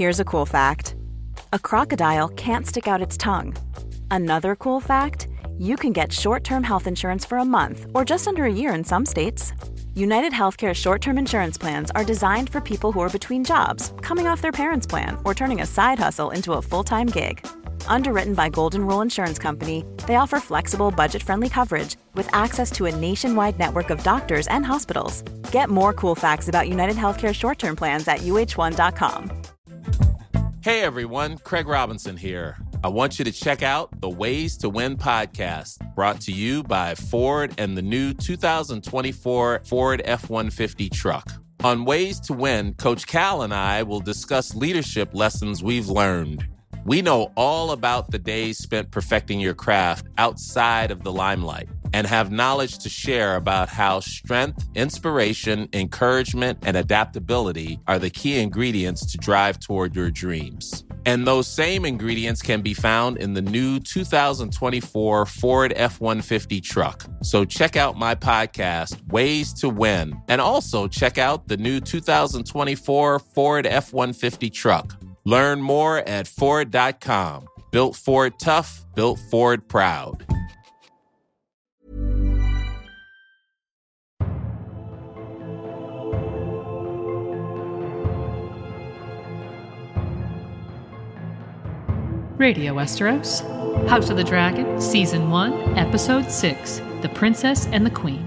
Here's a cool fact. A crocodile can't stick out its tongue. Another cool fact, you can get short-term health insurance for a month or just under a year in some states. United Healthcare short-term insurance plans are designed for people who are between jobs, coming off their parents' plan, or turning a side hustle into a full-time gig. Underwritten by Golden Rule Insurance Company, they offer flexible, budget-friendly coverage with access to a nationwide network of doctors and hospitals. Get more cool facts about United Healthcare short-term plans at uh1.com. Hey everyone, Craig Robinson here. I want you to check out the Ways to Win podcast, brought to you by Ford and the new 2024 Ford F-150 truck. On Ways to Win, Coach Cal and I will discuss leadership lessons we've learned. We know all about the days spent perfecting your craft outside of the limelight and have knowledge to share about how strength, inspiration, encouragement, and adaptability are the key ingredients to drive toward your dreams. And those same ingredients can be found in the new 2024 Ford F-150 truck. So check out my podcast, Ways to Win, and also check out the new 2024 Ford F-150 truck. Learn more at Ford.com. Built Ford tough, built Ford proud. Radio Westeros, House of the Dragon, Season 1, Episode 6, The Princess and the Queen.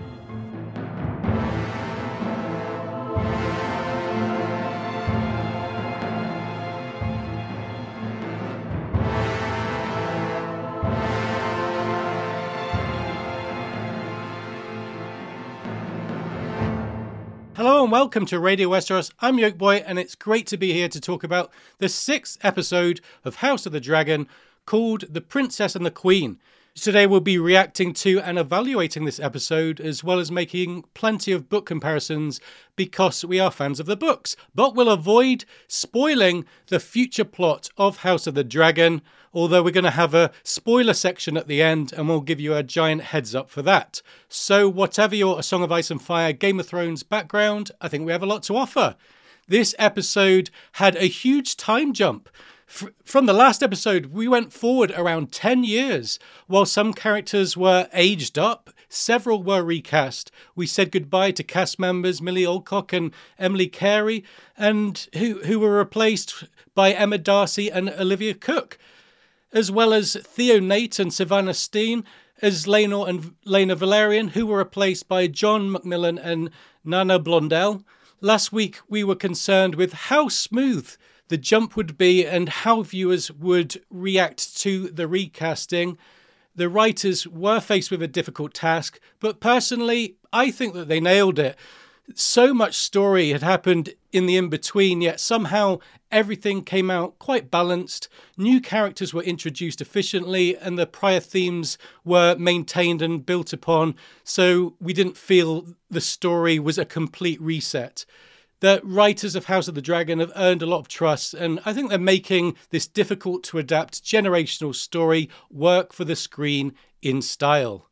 Hello and welcome to Radio Westeros. I'm Yolkboy, and it's great to be here to talk about the 6th episode of House of the Dragon, called The Princess and the Queen. Today we'll be reacting to and evaluating this episode, as well as making plenty of book comparisons because we are fans of the books. But we'll avoid spoiling the future plot of House of the Dragon, although we're going to have a spoiler section at the end and we'll give you a giant heads up for that. So whatever your A Song of Ice and Fire, Game of Thrones background, I think we have a lot to offer. This episode had a huge time jump. From the last episode, we went forward around 10 years. While some characters were aged up, several were recast. We said goodbye to cast members Millie Alcock and Emily Carey, and who were replaced by Emma Darcy and Olivia Cook, as well as Theo Nate and Savannah Steen as Laenor and Laena Valerian, who were replaced by John Macmillan and Nana Blondell. Last week, we were concerned with how smooth the jump would be and how viewers would react to the recasting. The writers were faced with a difficult task, but personally, I think that they nailed it. So much story had happened in the in-between, yet somehow everything came out quite balanced. New characters were introduced efficiently, and the prior themes were maintained and built upon, so we didn't feel the story was a complete reset. The writers of House of the Dragon have earned a lot of trust, and I think they're making this difficult-to-adapt generational story work for the screen in style.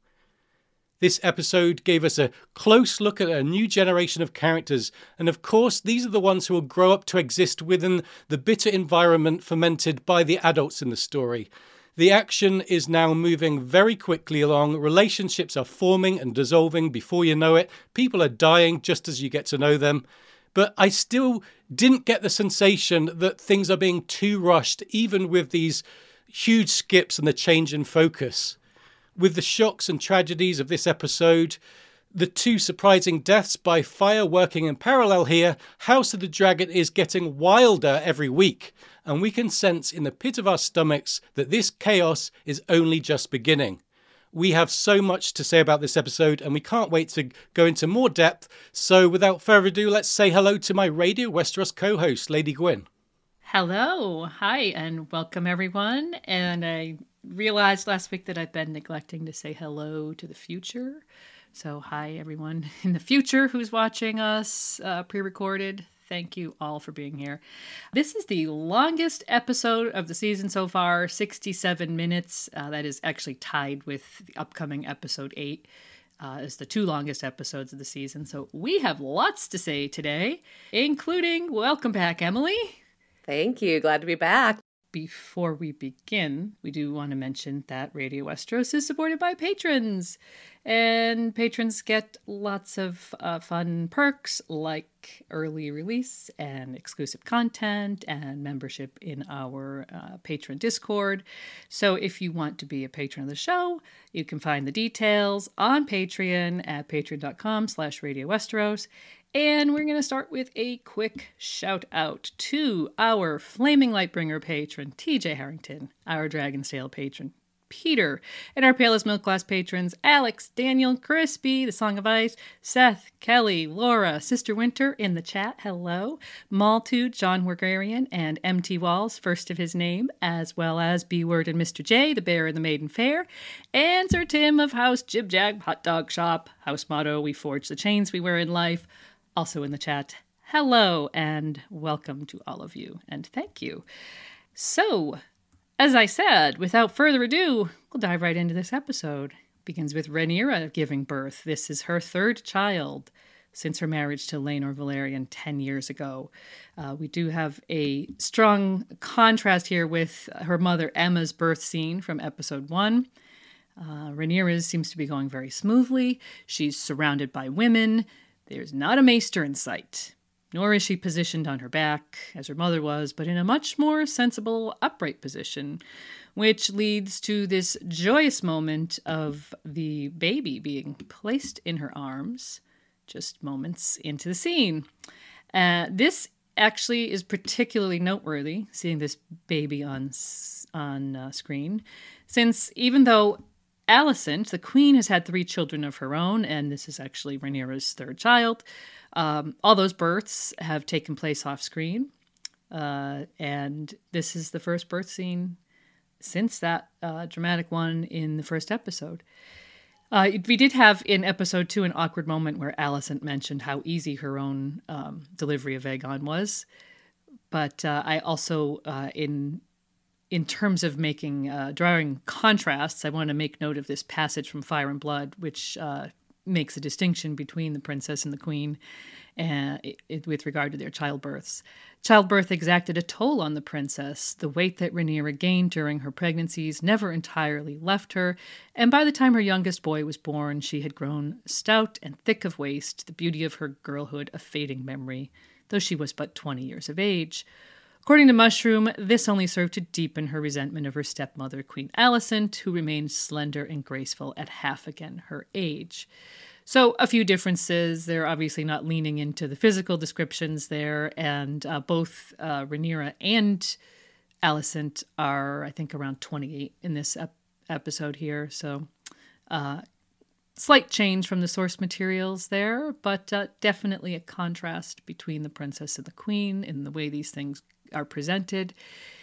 This episode gave us a close look at a new generation of characters, and of course, these are the ones who will grow up to exist within the bitter environment fomented by the adults in the story. The action is now moving very quickly along. Relationships are forming and dissolving before you know it. People are dying just as you get to know them. But I still didn't get the sensation that things are being too rushed, even with these huge skips and the change in focus. With the shocks and tragedies of this episode, the two surprising deaths by fire working in parallel here, House of the Dragon is getting wilder every week, and we can sense in the pit of our stomachs that this chaos is only just beginning. We have so much to say about this episode, and we can't wait to go into more depth. So without further ado, let's say hello to my Radio Westeros co-host, Lady Gwyn. Hello. Hi, and welcome everyone. And I realized last week that I've been neglecting to say hello to the future. So hi everyone in the future who's watching us pre-recorded. Thank you all for being here. This is the longest episode of the season so far, 67 minutes. That is actually tied with the upcoming episode 8 as the two longest episodes of the season. So we have lots to say today, including, welcome back, Emily. Thank you. Glad to be back. Before we begin, we do want to mention that Radio Westeros is supported by patrons. And patrons get lots of fun perks like early release and exclusive content and membership in our patron Discord. So if you want to be a patron of the show, you can find the details on Patreon at patreon.com/Radio Westeros. And we're going to start with a quick shout out to our Flaming Lightbringer patron, TJ Harrington, our Dragonstale patron, Peter, and our Pale as Milk Glass patrons, Alex, Daniel, Crispy, The Song of Ice, Seth, Kelly, Laura, Sister Winter in the chat, hello, Maltude, John Wergarian, and MT Walls, first of his name, as well as B-Word and Mr. J, the Bear and the Maiden Fair, and Sir Tim of House Jib Jag Hot Dog Shop, house motto, we forge the chains we wear in life, also in the chat. Hello and welcome to all of you, and thank you. So, as I said, without further ado, we'll dive right into this episode. It begins with Rhaenyra giving birth. This is her third child since her marriage to Laenor Velaryon 10 years ago. We do have a strong contrast here with her mother Emma's birth scene from episode 1. Rhaenyra's seems to be going very smoothly. She's surrounded by women. There's not a maester in sight, nor is she positioned on her back, as her mother was, but in a much more sensible, upright position, which leads to this joyous moment of the baby being placed in her arms, just moments into the scene. This actually is particularly noteworthy, seeing this baby on screen, since even though Alicent, the queen, has had 3 children of her own, and this is actually Rhaenyra's third child. All those births have taken place off screen, and this is the first birth scene since that dramatic one in the first episode. We did have in episode 2 an awkward moment where Alicent mentioned how easy her own delivery of Aegon was, but I also in terms of drawing contrasts, I want to make note of this passage from Fire and Blood, which makes a distinction between the princess and the queen with regard to their childbirths. Childbirth exacted a toll on the princess. The weight that Rhaenyra gained during her pregnancies never entirely left her, and by the time her youngest boy was born, she had grown stout and thick of waist, the beauty of her girlhood a fading memory, though she was but 20 years of age. According to Mushroom, this only served to deepen her resentment of her stepmother, Queen Alicent, who remained slender and graceful at half again her age. So a few differences. They're obviously not leaning into the physical descriptions there, and both Rhaenyra and Alicent are, I think, around 28 in this episode here. So slight change from the source materials there, but definitely a contrast between the princess and the queen in the way these things are presented.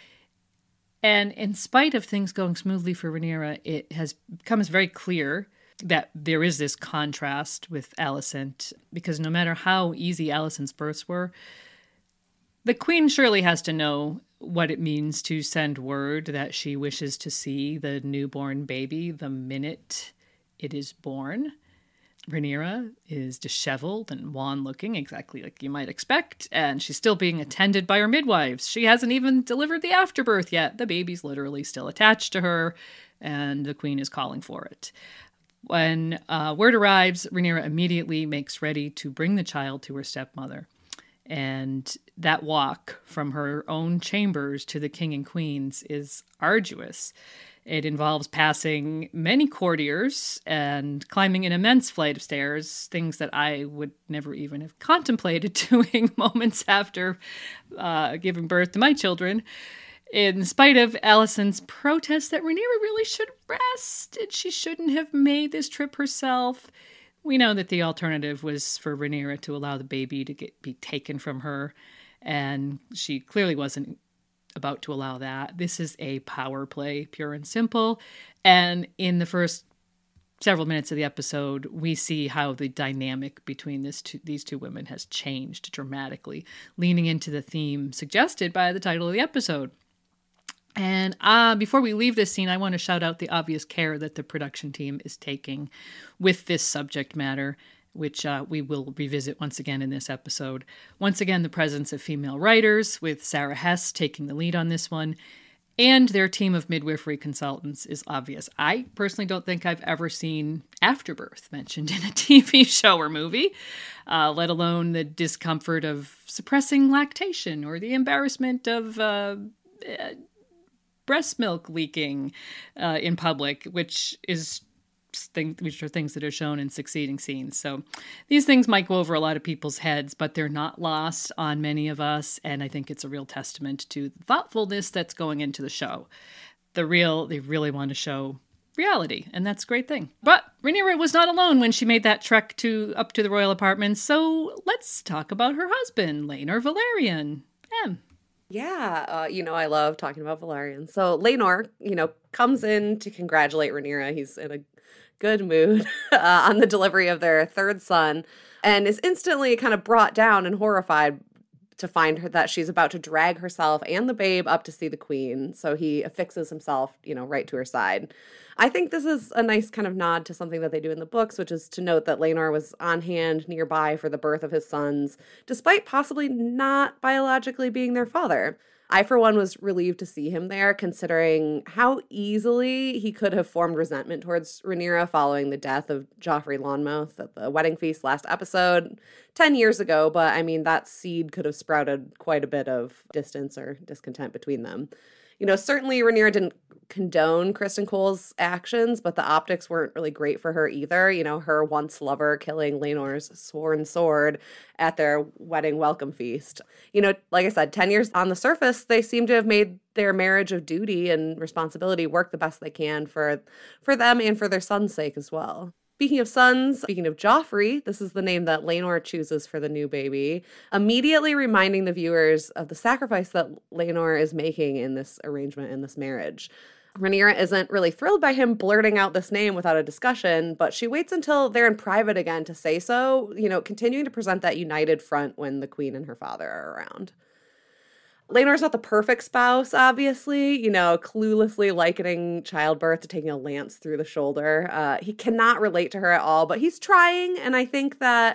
And in spite of things going smoothly for Rhaenyra, it becomes very clear that there is this contrast with Alicent, because no matter how easy Alicent's births were, the queen surely has to know what it means to send word that she wishes to see the newborn baby the minute it is born. Rhaenyra is disheveled and wan-looking, exactly like you might expect, and she's still being attended by her midwives. She hasn't even delivered the afterbirth yet. The baby's literally still attached to her, and the queen is calling for it. When word arrives, Rhaenyra immediately makes ready to bring the child to her stepmother. And that walk from her own chambers to the king and queen's is arduous. It involves passing many courtiers and climbing an immense flight of stairs, things that I would never even have contemplated doing moments after giving birth to my children. In spite of Alicent's protest that Rhaenyra really should rest and she shouldn't have made this trip herself, we know that the alternative was for Rhaenyra to allow the baby to be taken from her, and she clearly wasn't about to allow that. This is a power play, pure and simple. And in the first several minutes of the episode, we see how the dynamic between these two women has changed dramatically, leaning into the theme suggested by the title of the episode. And before we leave this scene, I want to shout out the obvious care that the production team is taking with this subject matter. which we will revisit once again in this episode. Once again, the presence of female writers, with Sarah Hess taking the lead on this one, and their team of midwifery consultants is obvious. I personally don't think I've ever seen afterbirth mentioned in a TV show or movie, let alone the discomfort of suppressing lactation or the embarrassment of breast milk leaking in public, which are things that are shown in succeeding scenes. So these things might go over a lot of people's heads, but they're not lost on many of us, and I think it's a real testament to the thoughtfulness that's going into the show. They really want to show reality, and that's a great thing. But Rhaenyra was not alone when she made that trek up to the royal apartments, so let's talk about her husband, Laenor Velaryon. Yeah, I love talking about Velaryon. So Laenor, comes in to congratulate Rhaenyra. He's in a good mood on the delivery of their third son, and is instantly kind of brought down and horrified to find her that she's about to drag herself and the babe up to see the queen. So he affixes himself, right to her side. I think this is a nice kind of nod to something that they do in the books, which is to note that Laenor was on hand nearby for the birth of his sons, despite possibly not biologically being their father. I, for one, was relieved to see him there, considering how easily he could have formed resentment towards Rhaenyra following the death of Joffrey Lonmouth at the wedding feast last episode 10 years ago. But, that seed could have sprouted quite a bit of distance or discontent between them. Certainly Rhaenyra didn't condone Criston Cole's actions, but the optics weren't really great for her either. Her once lover killing Laenor's sworn sword at their wedding welcome feast. Like I said, 10 years on the surface, they seem to have made their marriage of duty and responsibility work the best they can for them and for their son's sake as well. Speaking of sons, speaking of Joffrey, this is the name that Laenor chooses for the new baby, immediately reminding the viewers of the sacrifice that Laenor is making in this arrangement, in this marriage. Rhaenyra isn't really thrilled by him blurting out this name without a discussion, but she waits until they're in private again to say so, continuing to present that united front when the queen and her father are around. Laenor's not the perfect spouse, obviously, cluelessly likening childbirth to taking a lance through the shoulder. He cannot relate to her at all, but he's trying. And I think that,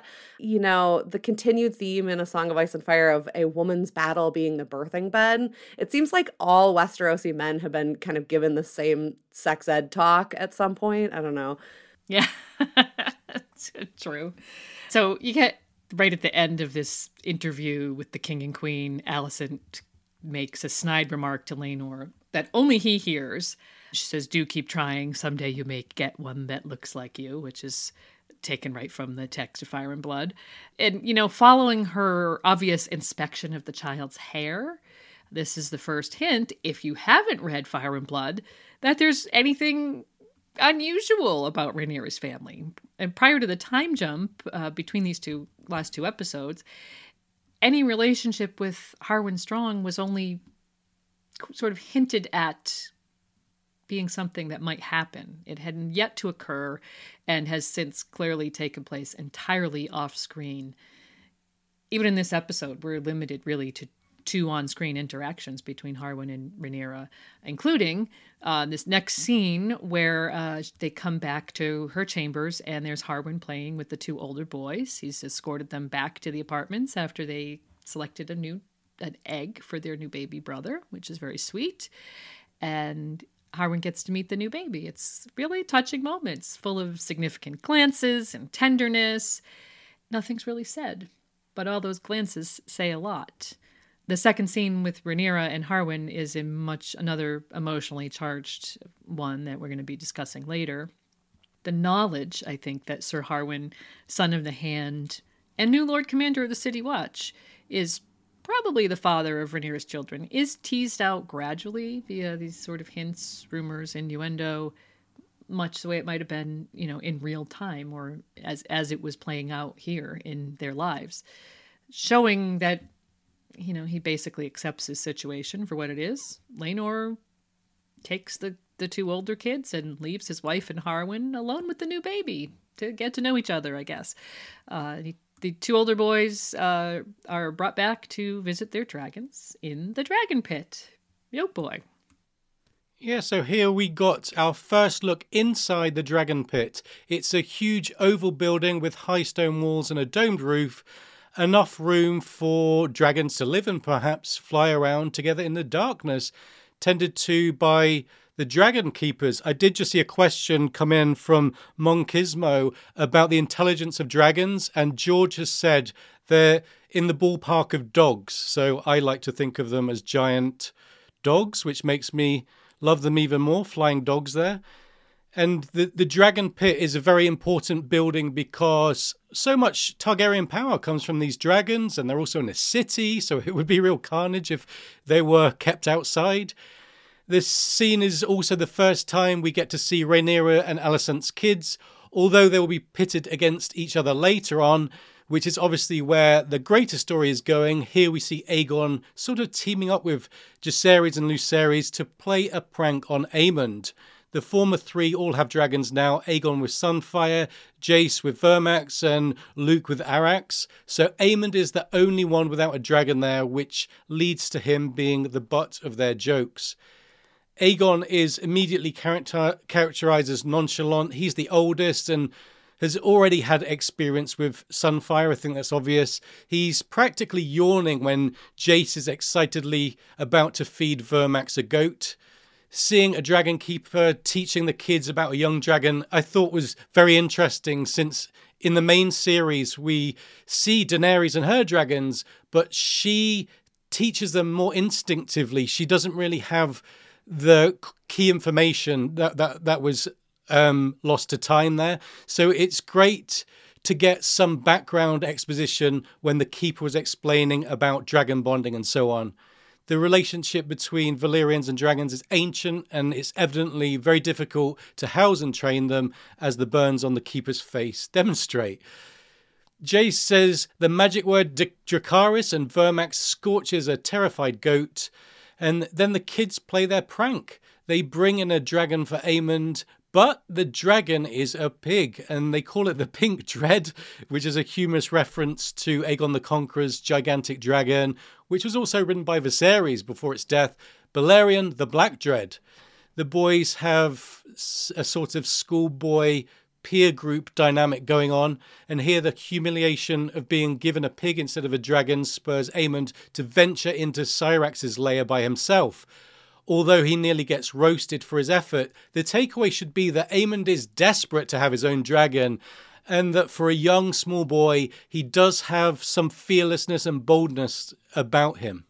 the continued theme in A Song of Ice and Fire of a woman's battle being the birthing bed, it seems like all Westerosi men have been kind of given the same sex ed talk at some point. I don't know. Yeah, that's true. So you get right at the end of this interview with the king and queen, Alicent makes a snide remark to Laenor that only he hears. She says, "Do keep trying. Someday you may get one that looks like you," which is taken right from the text of Fire and Blood. And, following her obvious inspection of the child's hair, this is the first hint, if you haven't read Fire and Blood, that there's anything unusual about Rhaenyra's family. And prior to the time jump between these last two episodes, any relationship with Harwin Strong was only sort of hinted at being something that might happen. It had yet to occur and has since clearly taken place entirely off screen. Even in this episode, we're limited really to two on-screen interactions between Harwin and Rhaenyra, including this next scene where they come back to her chambers and there's Harwin playing with the two older boys. He's escorted them back to the apartments after they selected an egg for their new baby brother, which is very sweet. And Harwin gets to meet the new baby. It's really touching moments, full of significant glances and tenderness. Nothing's really said, but all those glances say a lot. The second scene with Rhaenyra and Harwin is another emotionally charged one that we're going to be discussing later. The knowledge, I think, that Sir Harwin, Son of the Hand, and new Lord Commander of the City Watch, is probably the father of Rhaenyra's children, is teased out gradually via these sort of hints, rumors, innuendo, much the way it might have been, in real time or as it was playing out here in their lives, showing that he basically accepts his situation for what it is. Laenor takes the two older kids and leaves his wife and Harwin alone with the new baby to get to know each other, I guess. The two older boys are brought back to visit their dragons in the dragon pit. Yo, boy. Yeah, so here we got our first look inside the Dragon Pit. It's a huge oval building with high stone walls and a domed roof. Enough room for dragons to live and perhaps fly around together in the darkness, tended to by the dragon keepers. I did just see a question come in from Monkismo about the intelligence of dragons, and George has said they're in the ballpark of dogs. So I like to think of them as giant dogs, which makes me love them even more, flying dogs there. And the Dragon Pit is a very important building because so much Targaryen power comes from these dragons, and they're also in a city, so it would be real carnage if they were kept outside. This scene is also the first time we get to see Rhaenyra and Alicent's kids, although they will be pitted against each other later on, which is obviously where the greater story is going. Here we see Aegon sort of teaming up with Jacaerys and Lucerys to play a prank on Aemond. The former three all have dragons now, Aegon with Sunfire, Jace with Vermax, and Luke with Arax. So Aemond is the only one without a dragon there, which leads to him being the butt of their jokes. Aegon is immediately characterized as nonchalant. He's the oldest and has already had experience with Sunfire. I think that's obvious. He's practically yawning when Jace is excitedly about to feed Vermax a goat. Seeing a dragon keeper teaching the kids about a young dragon, I thought was very interesting, since in the main series we see Daenerys and her dragons, but she teaches them more instinctively. She doesn't really have the key information that was lost to time there. So it's great to get some background exposition when the keeper was explaining about dragon bonding and so on. The relationship between Valyrians and dragons is ancient, and it's evidently very difficult to house and train them, as the burns on the keeper's face demonstrate. Jace says the magic word Dracarys, and Vermax scorches a terrified goat, and then the kids play their prank. They bring in a dragon for Aemond, but the dragon is a pig, and they call it the Pink Dread, which is a humorous reference to Aegon the Conqueror's gigantic dragon, which was also written by Viserys before its death, Balerion the Black Dread. The boys have a sort of schoolboy peer group dynamic going on, and here the humiliation of being given a pig instead of a dragon spurs Aemond to venture into Syrax's lair by himself. Although he nearly gets roasted for his effort, the takeaway should be that Aemond is desperate to have his own dragon, and that for a young, small boy, he does have some fearlessness and boldness about him.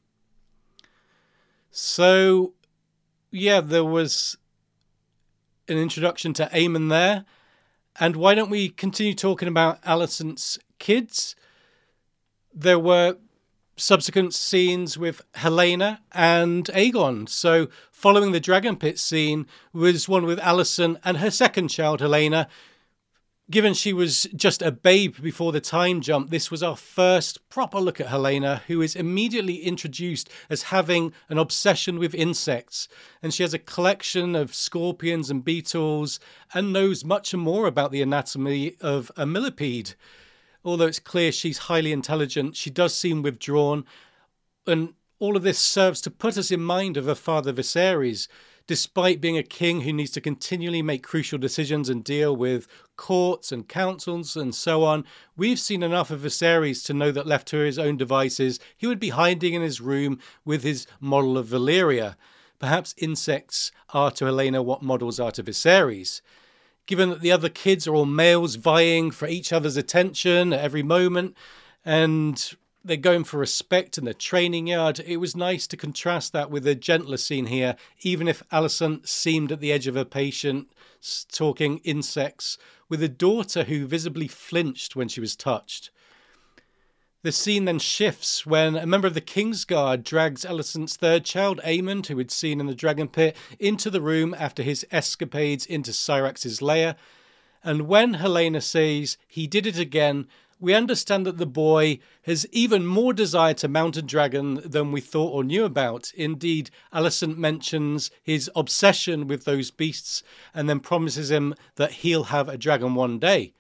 So, yeah, there was an introduction to Aemond there. And why don't we continue talking about Alicent's kids? There were subsequent scenes with Helaena and Aegon. So following the Dragon Pit scene was one with Alicent and her second child, Helaena. Given she was just a babe before the time jump, this was our first proper look at Helaena, who is immediately introduced as having an obsession with insects. And she has a collection of scorpions and beetles and knows much more about the anatomy of a millipede. Although it's clear she's highly intelligent, she does seem withdrawn. And all of this serves to put us in mind of her father Viserys. Despite being a king who needs to continually make crucial decisions and deal with courts and councils and so on, we've seen enough of Viserys to know that left to his own devices, he would be hiding in his room with his model of Valyria. Perhaps insects are to Helaena what models are to Viserys. Given that the other kids are all males vying for each other's attention at every moment, and they're going for respect in the training yard, it was nice to contrast that with a gentler scene here, even if Alicent seemed at the edge of her patience, talking insects with a daughter who visibly flinched when she was touched. The scene then shifts when a member of the Kingsguard drags Alicent's third child, Aemond, who we'd seen in the Dragon Pit, into the room after his escapades into Syrax's lair. And when Helaena says he did it again, we understand that the boy has even more desire to mount a dragon than we thought or knew about. Indeed, Alicent mentions his obsession with those beasts and then promises him that he'll have a dragon one day.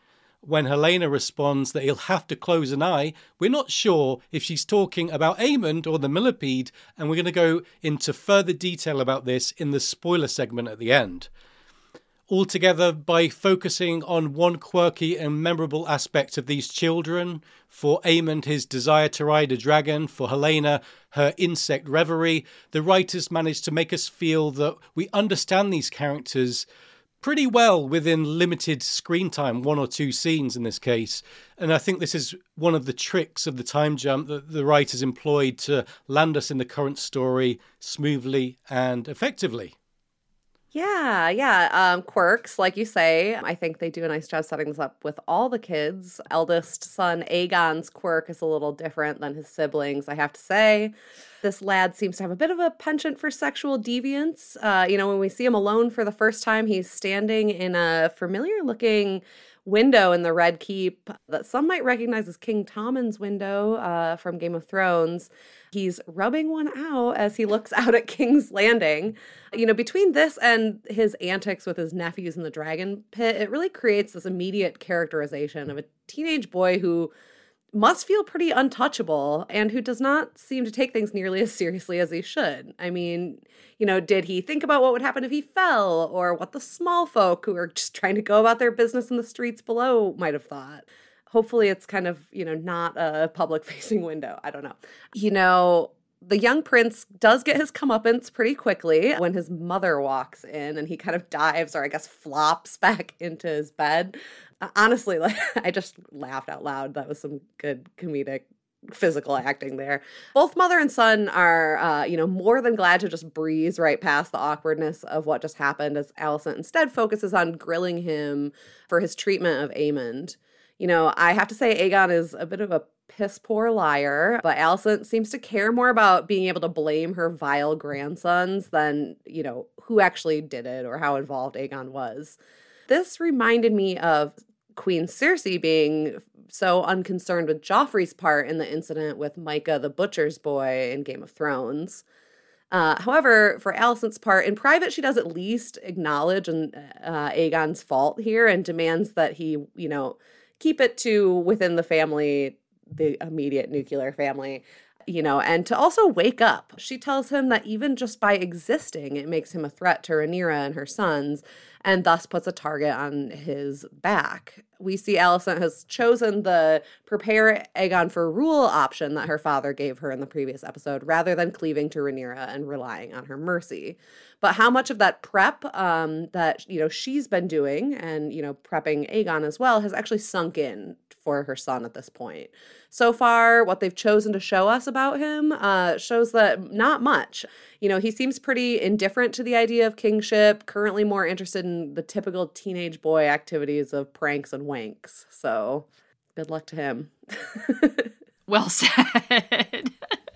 when Helena responds that he'll have to close an eye, we're not sure if she's talking about Aemond or the millipede, and we're going to go into further detail about this in the spoiler segment at the end. Altogether, by focusing on one quirky and memorable aspect of these children, for Aemond his desire to ride a dragon, for Helena her insect reverie, the writers managed to make us feel that we understand these characters pretty well within limited screen time, 1 or 2 scenes in this case. And I think this is one of the tricks of the time jump that the writers employed to land us in the current story smoothly and effectively. Yeah. Quirks, like you say. I think they do a nice job setting this up with all the kids. Eldest son Aegon's quirk is a little different than his siblings, I have to say. This lad seems to have a bit of a penchant for sexual deviance. When we see him alone for the first time, he's standing in a familiar-looking window in the Red Keep that some might recognize as King Tommen's window from Game of Thrones. He's rubbing one out as he looks out at King's Landing. Between this and his antics with his nephews in the dragon pit, it really creates this immediate characterization of a teenage boy who must feel pretty untouchable and who does not seem to take things nearly as seriously as he should. I mean, did he think about what would happen if he fell, or what the small folk who are just trying to go about their business in the streets below might have thought? Hopefully it's kind of, not a public-facing window. I don't know. The young prince does get his comeuppance pretty quickly when his mother walks in and he kind of dives, or I guess flops back into his bed. Honestly, I just laughed out loud. That was some good comedic physical acting there. Both mother and son are, more than glad to just breeze right past the awkwardness of what just happened, as Alicent instead focuses on grilling him for his treatment of Aemond. I have to say Aegon is a bit of a piss poor liar, but Alicent seems to care more about being able to blame her vile grandsons than, who actually did it or how involved Aegon was. This reminded me of Queen Cersei being so unconcerned with Joffrey's part in the incident with Micah the Butcher's boy in Game of Thrones. However, for Alicent's part, in private, she does at least acknowledge Aegon's fault here and demands that he, keep it to within the family, the immediate nuclear family, and to also wake up. She tells him that even just by existing, it makes him a threat to Rhaenyra and her sons, and thus puts a target on his back. We see Alicent has chosen the prepare Aegon for rule option that her father gave her in the previous episode, rather than cleaving to Rhaenyra and relying on her mercy. But how much of that prep that, she's been doing and, prepping Aegon as well has actually sunk in for her son at this point. So far, what they've chosen to show us about him shows that not much. He seems pretty indifferent to the idea of kingship, currently more interested in the typical teenage boy activities of pranks and wanks. So good luck to him. Well said.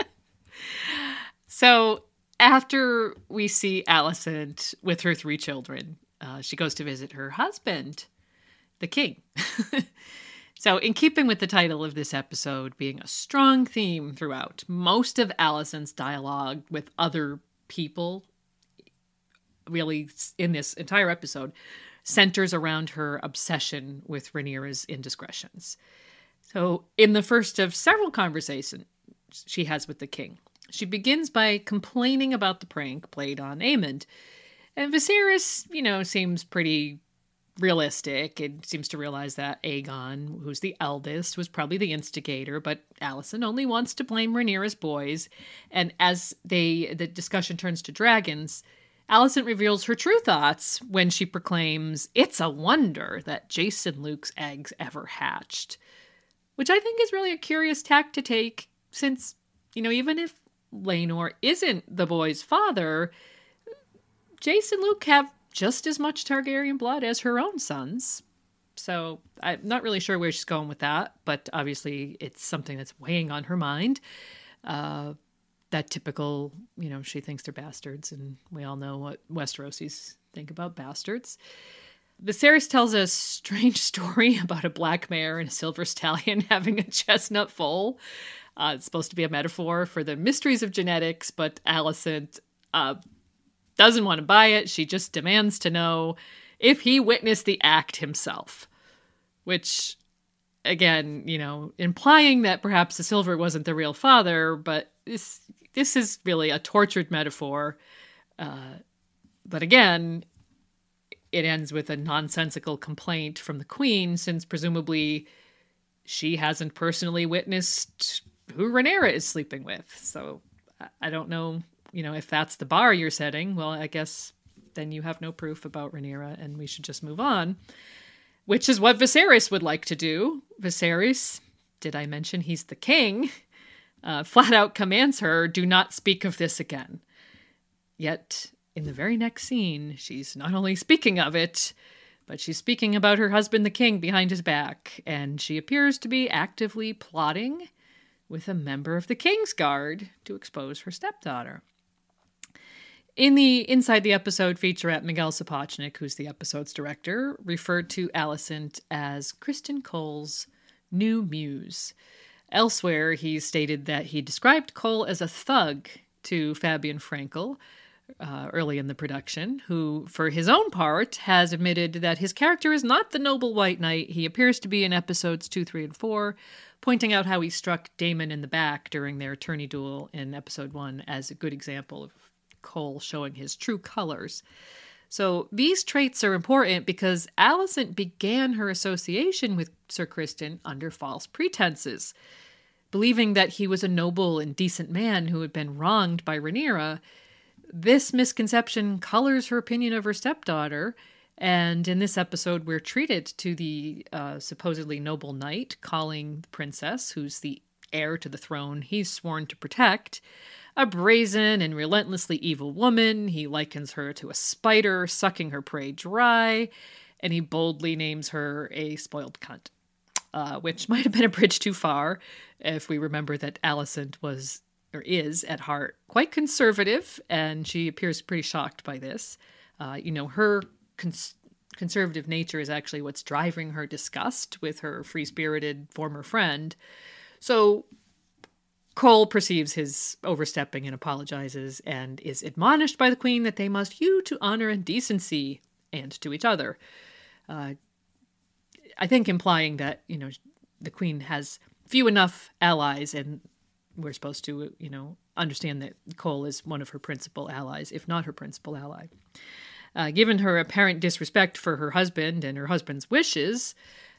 So after we see Alicent with her 3 children, she goes to visit her husband, the king. So in keeping with the title of this episode being a strong theme throughout, most of Alicent's dialogue with other people, really in this entire episode, centers around her obsession with Rhaenyra's indiscretions. So in the first of several conversations she has with the king, she begins by complaining about the prank played on Aemond. And Viserys, seems pretty realistic. It seems to realize that Aegon, who's the eldest, was probably the instigator, but Alicent only wants to blame Rhaenyra's boys. And as the discussion turns to dragons, Alicent reveals her true thoughts when she proclaims it's a wonder that Jason Luke's eggs ever hatched. Which I think is really a curious tack to take, since, even if Laenor isn't the boy's father, Jace and Luke have just as much Targaryen blood as her own sons. So I'm not really sure where she's going with that, but obviously it's something that's weighing on her mind. That typical, she thinks they're bastards, and we all know what Westerosis think about bastards. Viserys tells a strange story about a black mare and a silver stallion having a chestnut foal. It's supposed to be a metaphor for the mysteries of genetics, but Alicent doesn't want to buy it. She just demands to know if he witnessed the act himself. which, again, implying that perhaps the Silver wasn't the real father, but this is really a tortured metaphor. But again, it ends with a nonsensical complaint from the Queen, since presumably she hasn't personally witnessed who Rhaenyra is sleeping with. So I don't know, if that's the bar you're setting. Well, I guess then you have no proof about Rhaenyra and we should just move on, which is what Viserys would like to do. Viserys, did I mention he's the king? Flat out commands her, do not speak of this again. Yet, in the very next scene, she's not only speaking of it, but she's speaking about her husband, the king, behind his back, and she appears to be actively plotting with a member of the Kingsguard to expose her stepdaughter. In the Inside the Episode featurette, Miguel Sapochnik, who's the episode's director, referred to Alicent as Criston Cole's new muse. Elsewhere, he stated that he described Cole as a thug to Fabian Frankel early in the production, who, for his own part, has admitted that his character is not the noble white knight he appears to be in episodes 2, 3, and 4, pointing out how he struck Daemon in the back during their tourney duel in episode 1 as a good example of Cole showing his true colors. So these traits are important because Alicent began her association with Sir Criston under false pretenses. Believing that he was a noble and decent man who had been wronged by Rhaenyra, this misconception colors her opinion of her stepdaughter, and in this episode we're treated to the supposedly noble knight calling the princess, who's the heir to the throne he's sworn to protect, a brazen and relentlessly evil woman. He likens her to a spider sucking her prey dry, and he boldly names her a spoiled cunt, which might have been a bridge too far if we remember that Alicent was, or is, at heart quite conservative, and she appears pretty shocked by this. Her conservative nature is actually what's driving her disgust with her free-spirited former friend. So Cole perceives his overstepping and apologizes, and is admonished by the Queen that they must hew to honor and decency, and to each other. I think implying that, the Queen has few enough allies, and we're supposed to, understand that Cole is one of her principal allies, if not her principal ally. Given her apparent disrespect for her husband and her husband's wishes,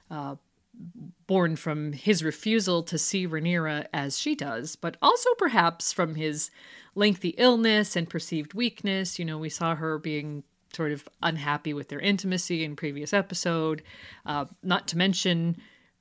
born from his refusal to see Rhaenyra as she does, but also perhaps from his lengthy illness and perceived weakness. We saw her being sort of unhappy with their intimacy in previous episode, not to mention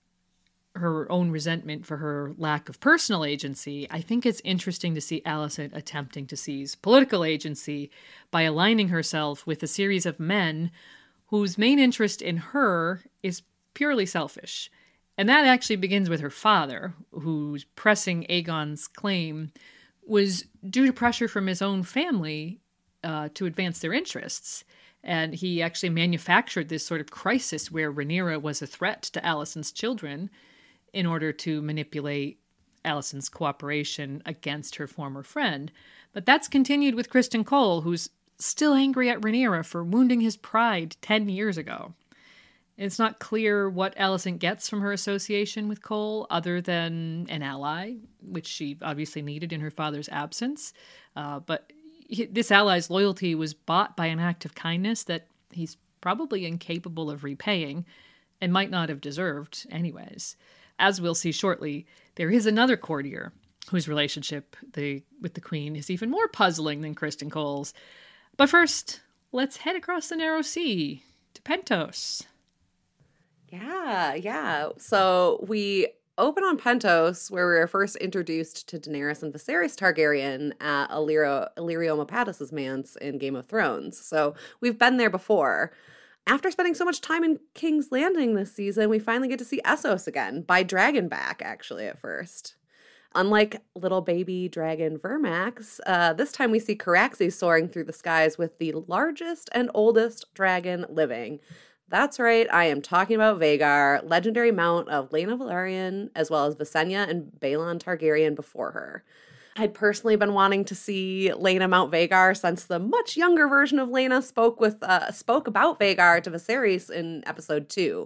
her own resentment for her lack of personal agency. I think it's interesting to see Alicent attempting to seize political agency by aligning herself with a series of men whose main interest in her is purely selfish. And that actually begins with her father, whose pressing Aegon's claim was due to pressure from his own family to advance their interests. And he actually manufactured this sort of crisis where Rhaenyra was a threat to Alicent's children in order to manipulate Alicent's cooperation against her former friend. But that's continued with Criston Cole, who's still angry at Rhaenyra for wounding his pride 10 years ago. It's not clear what Alicent gets from her association with Cole other than an ally, which she obviously needed in her father's absence. But this ally's loyalty was bought by an act of kindness that he's probably incapable of repaying and might not have deserved anyways. As we'll see shortly, there is another courtier whose relationship with the Queen is even more puzzling than Criston Cole's. But first, let's head across the Narrow Sea to Pentos. Yeah. So we open on Pentos, where we were first introduced to Daenerys and Viserys Targaryen at Illyrio Mopatis' manse in Game of Thrones. So we've been there before. After spending so much time in King's Landing this season, we finally get to see Essos again, by Dragonback, actually, at first. Unlike little baby dragon Vermax, this time we see Caraxes soaring through the skies with the largest and oldest dragon living. That's right, I am talking about Vhagar, legendary mount of Laena Velaryon, as well as Visenya and Baelon Targaryen before her. I'd personally been wanting to see Laena mount Vhagar since the much younger version of Laena spoke about Vhagar to Viserys in episode 2.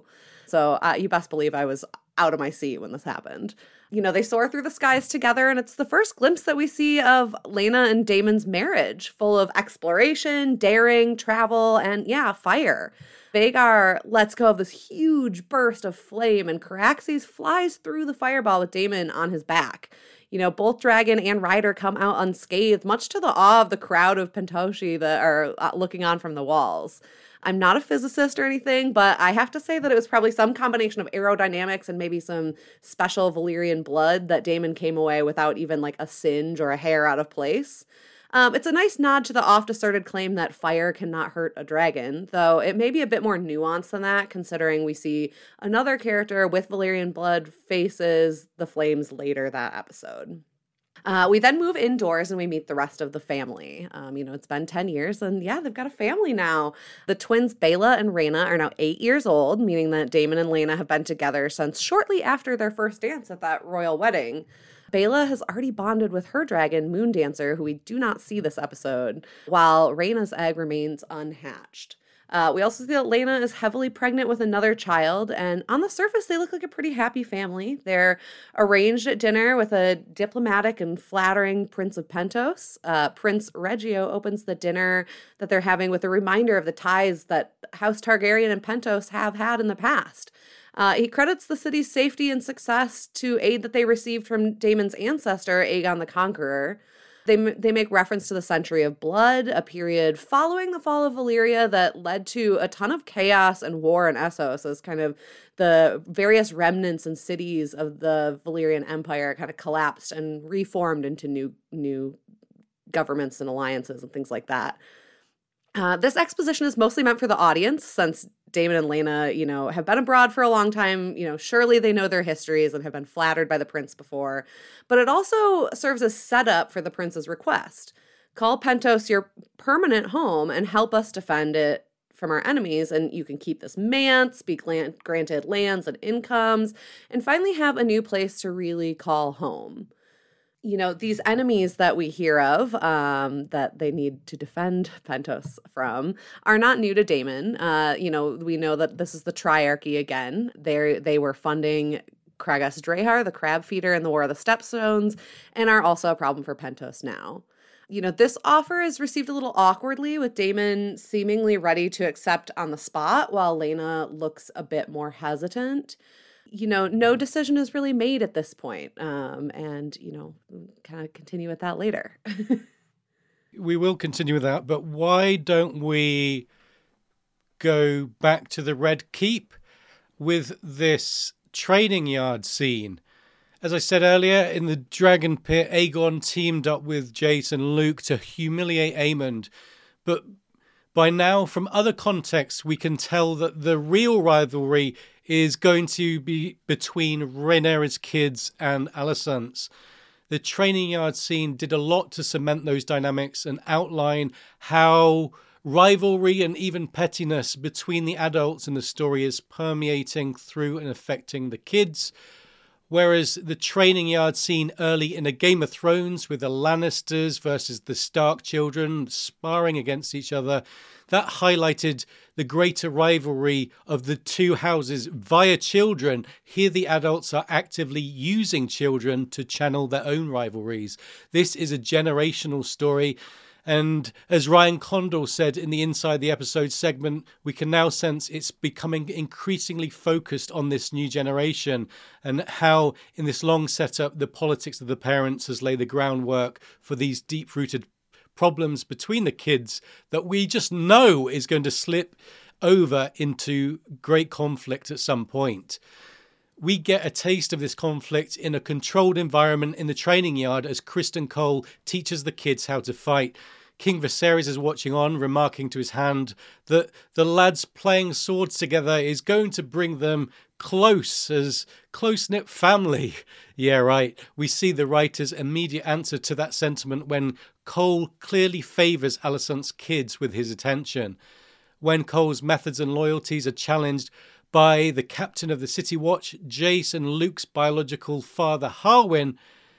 So you best believe I was out of my seat when this happened. They soar through the skies together, and it's the first glimpse that we see of Laena and Daemon's marriage, full of exploration, daring, travel, and fire. Vhagar lets go of this huge burst of flame, and Caraxes flies through the fireball with Daemon on his back. Both dragon and rider come out unscathed, much to the awe of the crowd of Pentoshi that are looking on from the walls. I'm not a physicist or anything, but I have to say that it was probably some combination of aerodynamics and maybe some special Valyrian blood that Daemon came away without even like a singe or a hair out of place. It's a nice nod to the oft-asserted claim that fire cannot hurt a dragon, though it may be a bit more nuanced than that, considering we see another character with Valyrian blood faces the flames later that episode. We then move indoors and we meet the rest of the family. It's been 10 years and they've got a family now. The twins Baela and Rhaena are now 8 years old, meaning that Daemon and Laena have been together since shortly after their first dance at that royal wedding. Baela has already bonded with her dragon, Moondancer, who we do not see this episode, while Rhaena's egg remains unhatched. We also see that Laena is heavily pregnant with another child, and on the surface, they look like a pretty happy family. They're arranged at dinner with a diplomatic and flattering Prince of Pentos. Prince Reggio opens the dinner that they're having with a reminder of the ties that House Targaryen and Pentos have had in the past. He credits the city's safety and success to aid that they received from Daemon's ancestor, Aegon the Conqueror. They make reference to the Century of Blood, a period following the fall of Valyria that led to a ton of chaos and war in Essos as kind of the various remnants and cities of the Valyrian Empire kind of collapsed and reformed into new governments and alliances and things like that. This exposition is mostly meant for the audience, since Daemon and Laena, have been abroad for a long time. Surely they know their histories and have been flattered by the prince before. But it also serves as setup for the prince's request. Call Pentos your permanent home and help us defend it from our enemies, and you can keep this manse, be granted lands and incomes, and finally have a new place to really call home. These enemies that we hear of that they need to defend Pentos from are not new to Daemon. We know that this is the Triarchy again. They were funding Craghas Drahar, the crab feeder in the War of the Stepstones, and are also a problem for Pentos now. This offer is received a little awkwardly, with Daemon seemingly ready to accept on the spot, while Laena looks a bit more hesitant. No decision is really made at this point. And kind of continue with that later. We will continue with that, but why don't we go back to the Red Keep with this training yard scene? As I said earlier, in the Dragon Pit, Aegon teamed up with Jace and Luke to humiliate Aemond. But by now, from other contexts, we can tell that the real rivalry is going to be between Rhaenyra's kids and Alicent's. The training yard scene did a lot to cement those dynamics and outline how rivalry and even pettiness between the adults in the story is permeating through and affecting the kids. Whereas the training yard scene early in A Game of Thrones with the Lannisters versus the Stark children sparring against each other, that highlighted the greater rivalry of the two houses via children. Here the adults are actively using children to channel their own rivalries. This is a generational story. And as Ryan Condal said in the Inside the Episode segment, we can now sense it's becoming increasingly focused on this new generation and how in this long setup, the politics of the parents has laid the groundwork for these deep-rooted problems between the kids that we just know is going to slip over into great conflict at some point. We get a taste of this conflict in a controlled environment in the training yard as Criston Cole teaches the kids how to fight. King Viserys is watching on, remarking to his hand that the lads playing swords together is going to bring them close as close-knit family. Yeah, right. We see the writer's immediate answer to that sentiment when Cole clearly favours Alicent's kids with his attention. When Cole's methods and loyalties are challenged by the captain of the City Watch, Jace, and Luke's biological father, Harwin,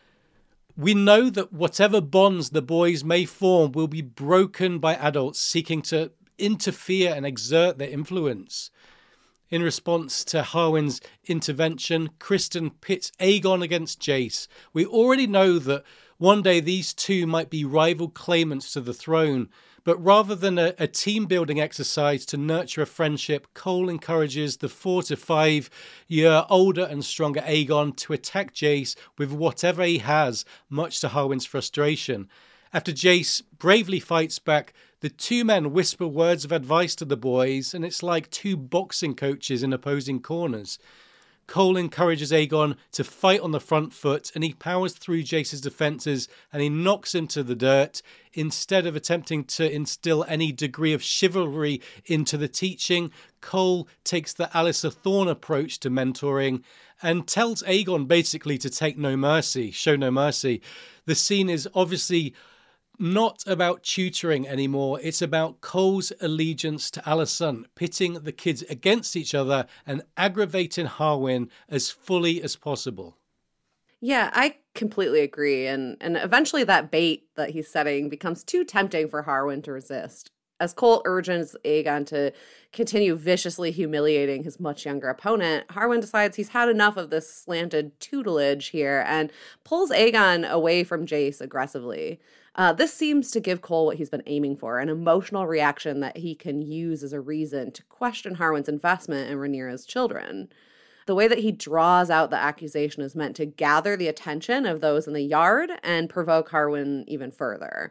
we know that whatever bonds the boys may form will be broken by adults seeking to interfere and exert their influence. In response to Harwin's intervention, Criston pits Aegon against Jace. We already know that one day these two might be rival claimants to the throne, but rather than a team-building exercise to nurture a friendship, Cole encourages the 4 to 5 year older and stronger Aegon to attack Jace with whatever he has, much to Harwin's frustration. After Jace bravely fights back, the two men whisper words of advice to the boys, and it's like two boxing coaches in opposing corners. Cole encourages Aegon to fight on the front foot, and he powers through Jace's defences and he knocks him to the dirt. Instead of attempting to instill any degree of chivalry into the teaching, Cole takes the Alliser Thorne approach to mentoring and tells Aegon basically to take no mercy, show no mercy. The scene is obviously not about tutoring anymore. It's about Cole's allegiance to Alicent, pitting the kids against each other and aggravating Harwin as fully as possible. Yeah, I completely agree. And eventually that bait that he's setting becomes too tempting for Harwin to resist. As Cole urges Aegon to continue viciously humiliating his much younger opponent, Harwin decides he's had enough of this slanted tutelage here and pulls Aegon away from Jace aggressively. This seems to give Cole what he's been aiming for, an emotional reaction that he can use as a reason to question Harwin's investment in Rhaenyra's children. The way that he draws out the accusation is meant to gather the attention of those in the yard and provoke Harwin even further.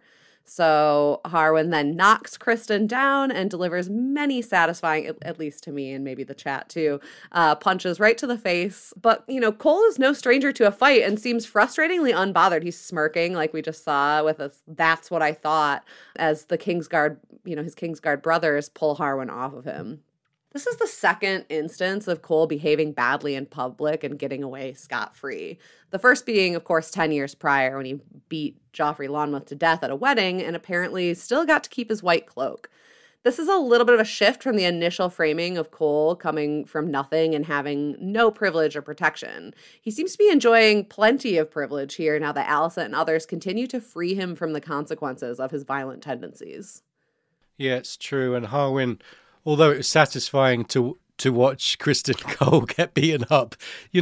So Harwin then knocks Criston down and delivers many satisfying, at least to me and maybe the chat too, punches right to the face. But, Cole is no stranger to a fight and seems frustratingly unbothered. He's smirking like we just saw with us. That's what I thought, as the Kingsguard, his Kingsguard brothers pull Harwin off of him. This is the second instance of Cole behaving badly in public and getting away scot-free. The first being, of course, 10 years prior when he beat Joffrey Lonmouth to death at a wedding and apparently still got to keep his white cloak. This is a little bit of a shift from the initial framing of Cole coming from nothing and having no privilege or protection. He seems to be enjoying plenty of privilege here now that Alicent and others continue to free him from the consequences of his violent tendencies. Yeah, it's true. And Harwin, although it was satisfying to watch Criston Cole get beaten up,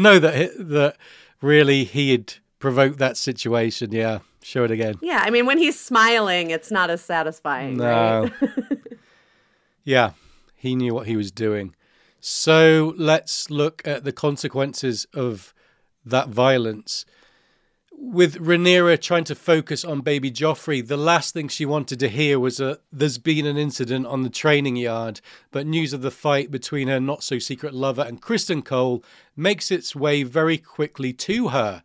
that really he had provoked that situation. Yeah, show it again. Yeah, when he's smiling, it's not as satisfying, no. Right? Yeah, he knew what he was doing. So let's look at the consequences of that violence. With Rhaenyra trying to focus on baby Joffrey, the last thing she wanted to hear was there's been an incident on the training yard, but news of the fight between her not-so-secret lover and Criston Cole makes its way very quickly to her.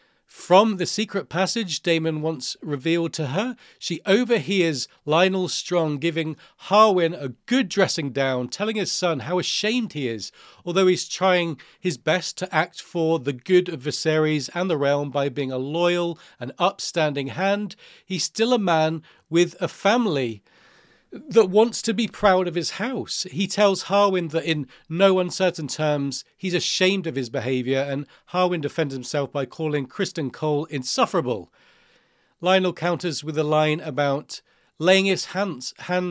From the secret passage Daemon once revealed to her, she overhears Lyonel Strong giving Harwin a good dressing down, telling his son how ashamed he is, although he's trying his best to act for the good of Viserys and the realm by being a loyal and upstanding hand. He's still a man with a family that wants to be proud of his house. He tells Harwin that in no uncertain terms he's ashamed of his behaviour, and Harwin defends himself by calling Criston Cole insufferable. Lyonel counters with a line about laying his hands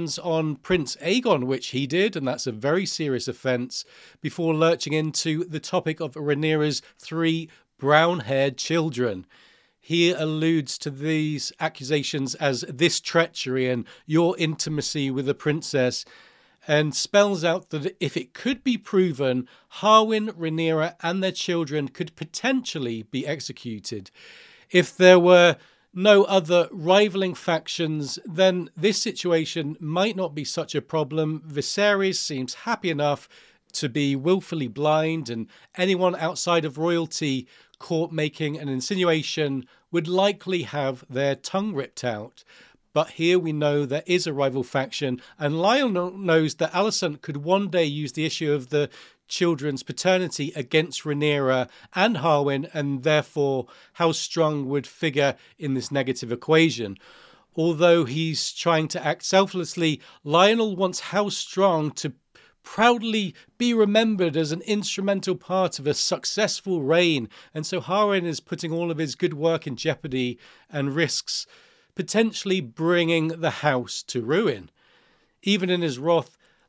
on Prince Aegon, which he did, and that's a very serious offence, before lurching into the topic of Rhaenyra's 3 brown-haired children. He alludes to these accusations as this treachery and your intimacy with the princess, and spells out that if it could be proven, Harwin, Rhaenyra and their children could potentially be executed. If there were no other rivaling factions, then this situation might not be such a problem. Viserys seems happy enough to be willfully blind, and anyone outside of royalty caught making an insinuation would likely have their tongue ripped out. But here we know there is a rival faction, and Lyonel knows that Alicent could one day use the issue of the children's paternity against Rhaenyra and Harwin, and therefore how Strong would figure in this negative equation. Although he's trying to act selflessly, Lyonel wants House Strong to proudly be remembered as an instrumental part of a successful reign, and so Harwin is putting all of his good work in jeopardy and risks potentially bringing the house to ruin. Even in his wrath,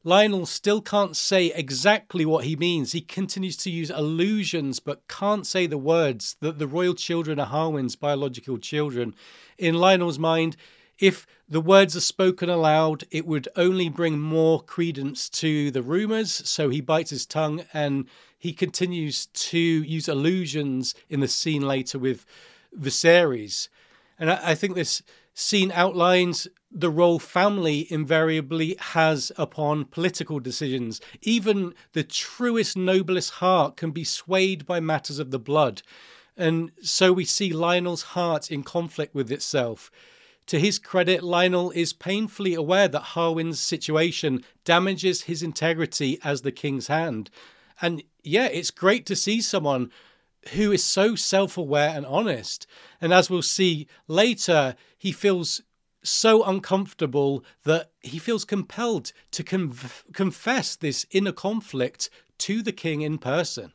Lionel still can't say exactly what he means. He continues to use allusions but can't say the words that the royal children are Harwin's biological children. In Lionel's mind, if the words are spoken aloud, it would only bring more credence to the rumours, so he bites his tongue and he continues to use allusions in the scene later with Viserys. And I think this scene outlines the role family invariably has upon political decisions. Even the truest, noblest heart can be swayed by matters of the blood. And so we see Lionel's heart in conflict with itself. To his credit, Lionel is painfully aware that Harwin's situation damages his integrity as the king's hand. And yeah, it's great to see someone who is so self-aware and honest. And as we'll see later, he feels so uncomfortable that he feels compelled to confess this inner conflict to the king in person.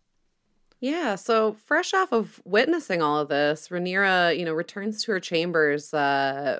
Yeah, so fresh off of witnessing all of this, Rhaenyra, returns to her chambers and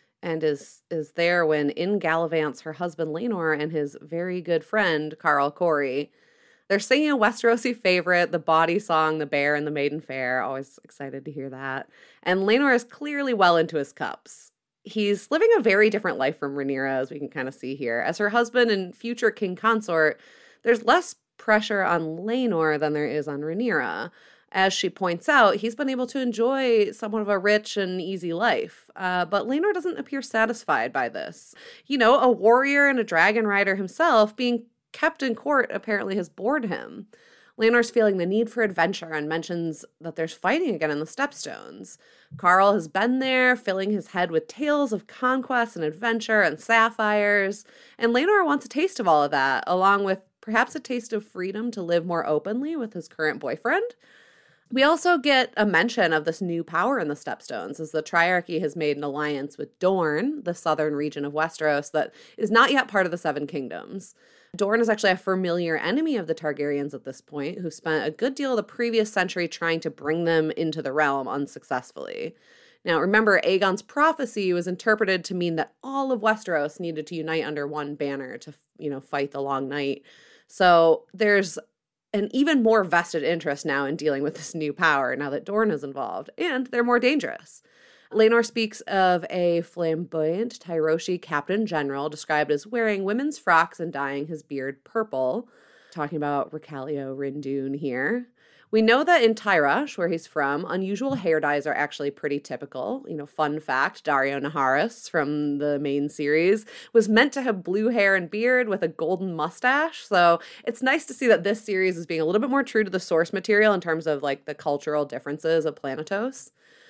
is there when in gallivants her husband Laenor and his very good friend Carl Corey. They're singing a Westerosi favorite, the bawdy song, The Bear and the Maiden Fair. Always excited to hear that. And Laenor is clearly well into his cups. He's living a very different life from Rhaenyra, as we can kind of see here. As her husband and future king consort, there's less pressure on Laenor than there is on Rhaenyra. As she points out, he's been able to enjoy somewhat of a rich and easy life. But Laenor doesn't appear satisfied by this. A warrior and a dragon rider himself, being kept in court apparently has bored him. Laenor's feeling the need for adventure and mentions that there's fighting again in the Stepstones. Carl has been there, filling his head with tales of conquest and adventure and sapphires, and Laenor wants a taste of all of that, along with perhaps a taste of freedom to live more openly with his current boyfriend. We also get a mention of this new power in the Stepstones, as the Triarchy has made an alliance with Dorne, the southern region of Westeros that is not yet part of the Seven Kingdoms. Dorne is actually a familiar enemy of the Targaryens at this point, who spent a good deal of the previous century trying to bring them into the realm unsuccessfully. Now, remember, Aegon's prophecy was interpreted to mean that all of Westeros needed to unite under one banner to, fight the Long Night. So there's an even more vested interest now in dealing with this new power now that Dorne is involved, and they're more dangerous. Laenor speaks of a flamboyant Tyroshi captain general described as wearing women's frocks and dyeing his beard purple, talking about Recalio Rindoon here. We know that in Tyrosh, where he's from, unusual hair dyes are actually pretty typical. Fun fact, Dario Naharis from the main series was meant to have blue hair and beard with a golden mustache. So it's nice to see that this series is being a little bit more true to the source material in terms of the cultural differences of Planetos.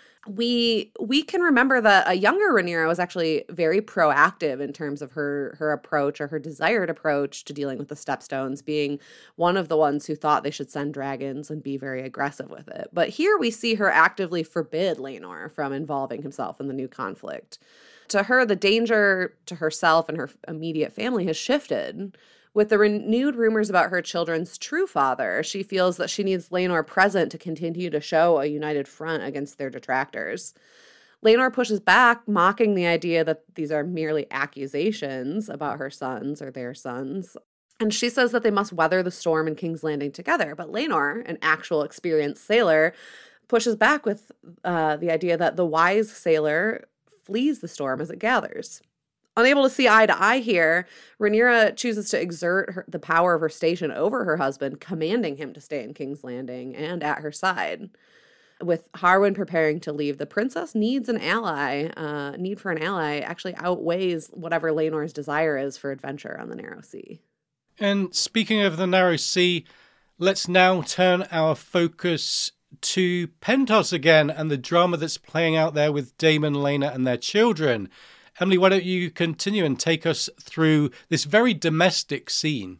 We can remember that a younger Rhaenyra was actually very proactive in terms of her approach, or her desired approach to dealing with the Stepstones, being one of the ones who thought they should send dragons and be very aggressive with it. But here we see her actively forbid Laenor from involving himself in the new conflict. To her, the danger to herself and her immediate family has shifted. With the renewed rumors about her children's true father, she feels that she needs Laenor present to continue to show a united front against their detractors. Laenor pushes back, mocking the idea that these are merely accusations about her sons or their sons. And she says that they must weather the storm in King's Landing together. But Laenor, an actual experienced sailor, pushes back with the idea that the wise sailor flees the storm as it gathers. Unable to see eye to eye here, Rhaenyra chooses to exert the power of her station over her husband, commanding him to stay in King's Landing and at her side. With Harwin preparing to leave, the princess needs an ally. Need for an ally actually outweighs whatever Laenor's desire is for adventure on the Narrow Sea. And speaking of the Narrow Sea, let's now turn our focus to Pentos again and the drama that's playing out there with Daemon, Laena, and their children. Emily, why don't you continue and take us through this very domestic scene?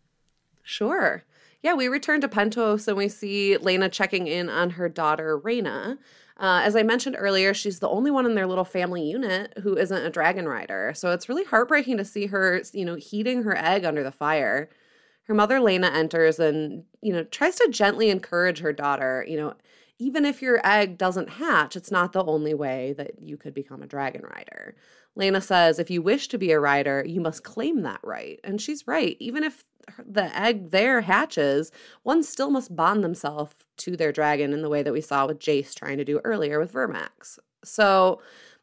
Sure. Yeah, we return to Pentos and we see Laena checking in on her daughter, Rhaena. As I mentioned earlier, she's the only one in their little family unit who isn't a dragon rider. So it's really heartbreaking to see her, heating her egg under the fire. Her mother, Laena, enters and, tries to gently encourage her daughter, even if your egg doesn't hatch, it's not the only way that you could become a dragon rider. Laena says, if you wish to be a rider, you must claim that right. And she's right. Even if the egg there hatches, one still must bond themselves to their dragon in the way that we saw with Jace trying to do earlier with Vermax. So,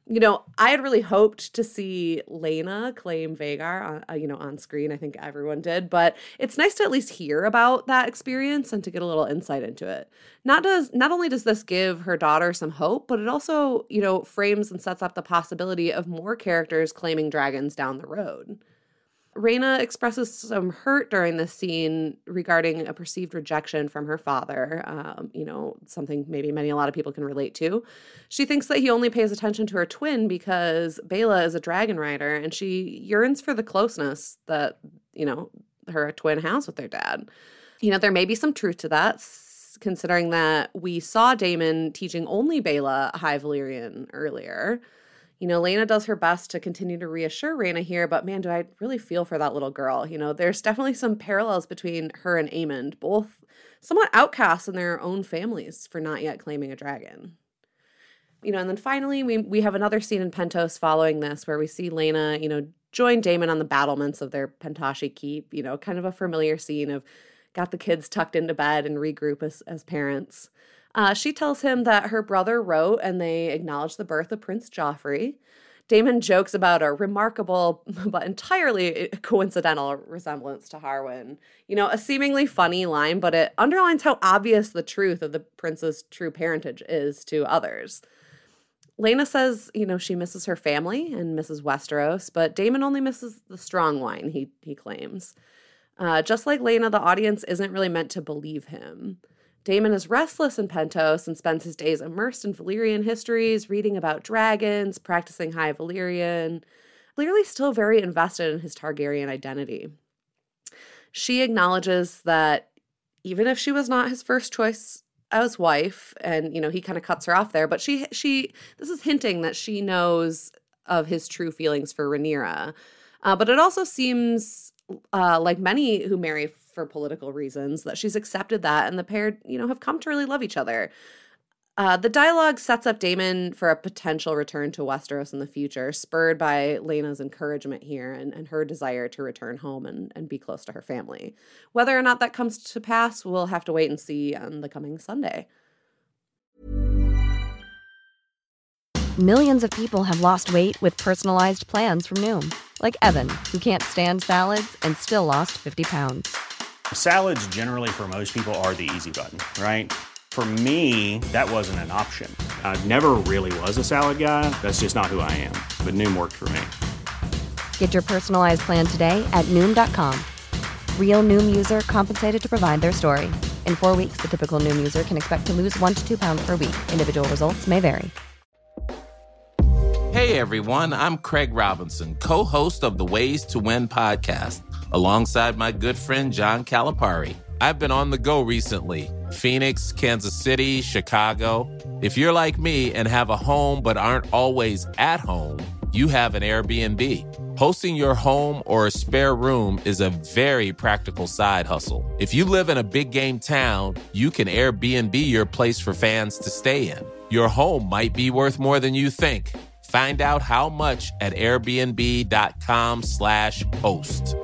I had really hoped to see Laena claim Vhagar, on screen. I think everyone did, but it's nice to at least hear about that experience and to get a little insight into it. Not only does this give her daughter some hope, but it also, frames and sets up the possibility of more characters claiming dragons down the road. Rhaena expresses some hurt during this scene regarding a perceived rejection from her father, something maybe a lot of people can relate to. She thinks that he only pays attention to her twin because Baela is a dragon rider, and she yearns for the closeness that, her twin has with their dad. There may be some truth to that, considering that we saw Daemon teaching only Baela High Valyrian earlier. Laena does her best to continue to reassure Rhaena here, but man, do I really feel for that little girl. There's definitely some parallels between her and Aemond, both somewhat outcasts in their own families for not yet claiming a dragon. And then finally, we have another scene in Pentos following this where we see Laena, join Daemon on the battlements of their Pentoshi keep, kind of a familiar scene of got the kids tucked into bed and regroup as parents. She tells him that her brother wrote and they acknowledge the birth of Prince Joffrey. Daemon jokes about a remarkable but entirely coincidental resemblance to Harwin. A seemingly funny line, but it underlines how obvious the truth of the prince's true parentage is to others. Laena says, she misses her family and misses Westeros, but Daemon only misses the strong wine, he claims. Just like Laena, the audience isn't really meant to believe him. Daemon is restless in Pentos and spends his days immersed in Valyrian histories, reading about dragons, practicing High Valyrian, clearly still very invested in his Targaryen identity. She acknowledges that even if she was not his first choice as wife, and, he kind of cuts her off there, but this is hinting that she knows of his true feelings for Rhaenyra. But it also seems like many who marry for political reasons, that she's accepted that, and the pair, have come to really love each other. The dialogue sets up Daemon for a potential return to Westeros in the future, spurred by Laena's encouragement here and her desire to return home and be close to her family. Whether or not that comes to pass, we'll have to wait and see on the coming Sunday. Millions of people have lost weight with personalized plans from Noom. Like Evan, who can't stand salads and still lost 50 pounds. Salads generally for most people are the easy button, right? For me, that wasn't an option. I never really was a salad guy. That's just not who I am. But Noom worked for me. Get your personalized plan today at Noom.com. Real Noom user compensated to provide their story. In 4 weeks, the typical Noom user can expect to lose 1 to 2 pounds per week. Individual results may vary. Hey everyone, I'm Craig Robinson, co-host of the Ways to Win podcast, alongside my good friend John Calipari. I've been on the go recently. Phoenix, Kansas City, Chicago. If you're like me and have a home but aren't always at home, you have an Airbnb. Hosting your home or a spare room is a very practical side hustle. If you live in a big game town, you can Airbnb your place for fans to stay in. Your home might be worth more than you think. Find out how much at airbnb.com/host.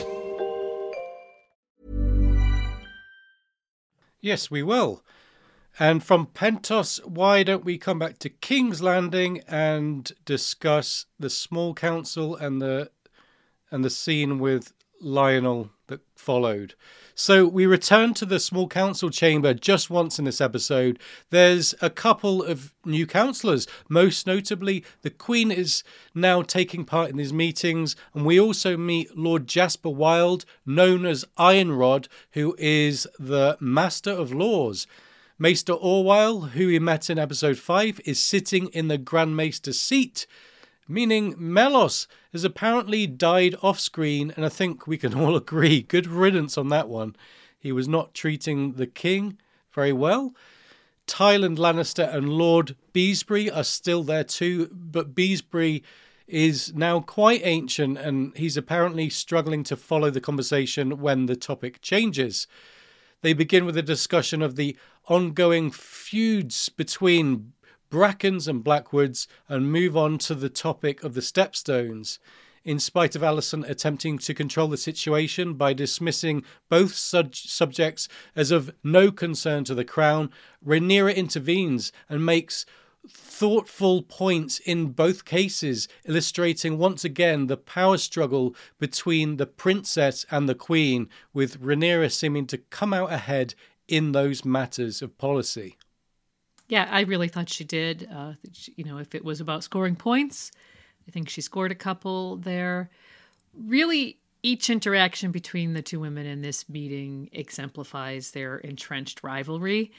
Yes, we will. And from Pentos, why don't we come back to King's Landing and discuss the small council and the scene with Lionel that followed. So we return to the small council chamber just once in this episode. There's a couple of new councillors. Most notably, the Queen is now taking part in these meetings. And we also meet Lord Jasper Wilde, known as Ironrod, who is the Master of Laws. Maester Orwyle, who we met in episode 5, is sitting in the Grand Maester's seat, meaning Melos has apparently died off-screen, and I think we can all agree, good riddance on that one. He was not treating the king very well. Tywin Lannister and Lord Beesbury are still there too, but Beesbury is now quite ancient, and he's apparently struggling to follow the conversation when the topic changes. They begin with a discussion of the ongoing feuds between brackens and blackwoods and move on to the topic of the stepstones. In spite of Alicent attempting to control the situation by dismissing both subjects as of no concern to the crown, Rhaenyra intervenes and makes thoughtful points in both cases, illustrating once again the power struggle between the princess and the queen, with Rhaenyra seeming to come out ahead in those matters of policy. Yeah, I really thought she did. If it was about scoring points, I think she scored a couple there. Really, each interaction between the two women in this meeting exemplifies their entrenched rivalry.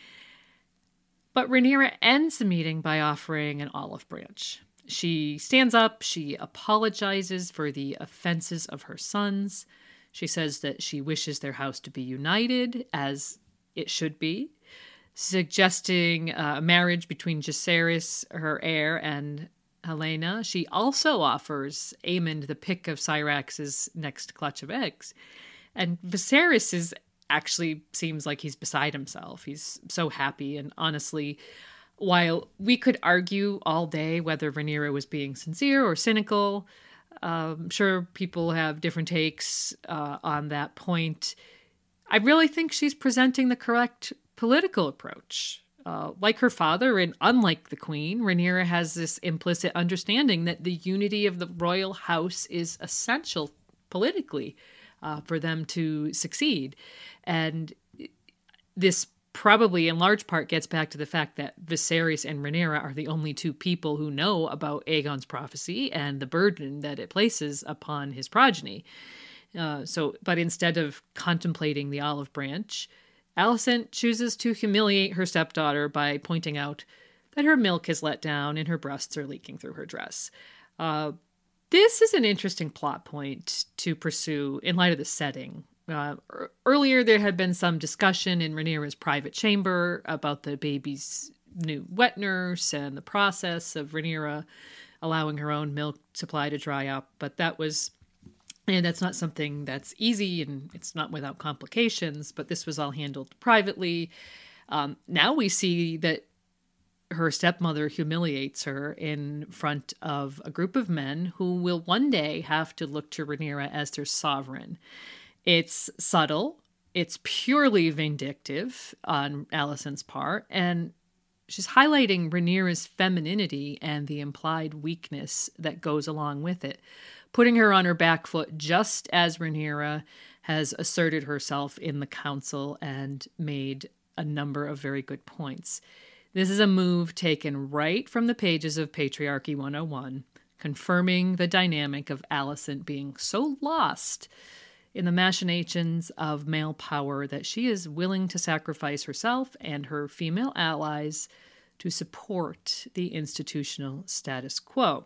But Rhaenyra ends the meeting by offering an olive branch. She stands up, she apologizes for the offenses of her sons. She says that she wishes their house to be united, as it should be, suggesting a marriage between Jacaerys, her heir, and Helaena. She also offers Aemond the pick of Syrax's next clutch of eggs. And Viserys actually seems like he's beside himself. He's so happy, and honestly, while we could argue all day whether Rhaenyra was being sincere or cynical, I'm sure people have different takes on that point. I really think she's presenting the correct political approach. Like her father, and unlike the queen, Rhaenyra has this implicit understanding that the unity of the royal house is essential politically for them to succeed. And this probably in large part gets back to the fact that Viserys and Rhaenyra are the only two people who know about Aegon's prophecy and the burden that it places upon his progeny. But instead of contemplating the olive branch, Alicent chooses to humiliate her stepdaughter by pointing out that her milk has let down and her breasts are leaking through her dress. This is an interesting plot point to pursue in light of the setting. Earlier, there had been some discussion in Rhaenyra's private chamber about the baby's new wet nurse and the process of Rhaenyra allowing her own milk supply to dry up. But that's not something that's easy, and it's not without complications, but this was all handled privately. Now we see that her stepmother humiliates her in front of a group of men who will one day have to look to Rhaenyra as their sovereign. It's subtle, it's purely vindictive on Alicent's part, and she's highlighting Rhaenyra's femininity and the implied weakness that goes along with it, putting her on her back foot just as Rhaenyra has asserted herself in the council and made a number of very good points. This is a move taken right from the pages of Patriarchy 101, confirming the dynamic of Alicent being so lost in the machinations of male power that she is willing to sacrifice herself and her female allies to support the institutional status quo.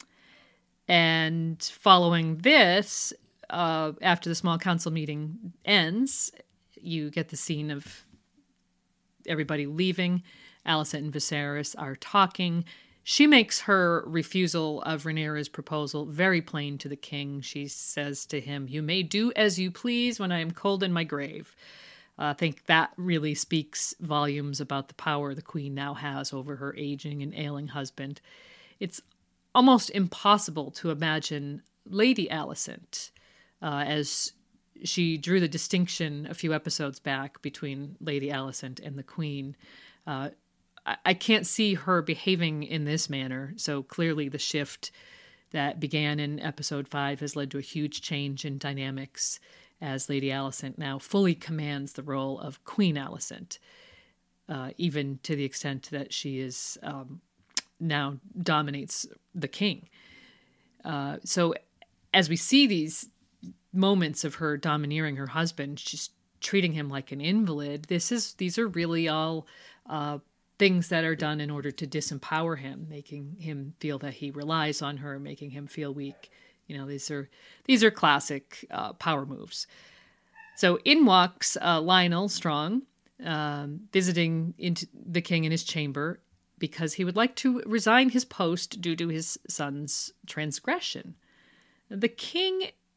And following this, after the small council meeting ends, you get the scene of everybody leaving. Alicent and Viserys are talking. She makes her refusal of Rhaenyra's proposal very plain to the king. She says to him, "You may do as you please when I am cold in my grave." I think that really speaks volumes about the power the queen now has over her aging and ailing husband. It's almost impossible to imagine Lady Alicent, as she drew the distinction a few episodes back between Lady Alicent and the queen. I can't see her behaving in this manner, so clearly the shift that began in episode 5 has led to a huge change in dynamics as Lady Alicent now fully commands the role of Queen Alicent, even to the extent that she is now dominates the king. So as we see these moments of her domineering her husband, she's treating him like an invalid. These are really all things that are done in order to disempower him, making him feel that he relies on her, making him feel weak. These are classic power moves. So in walks Lionel Strong, visiting into the king in his chamber because he would like to resign his post due to his son's transgression. The king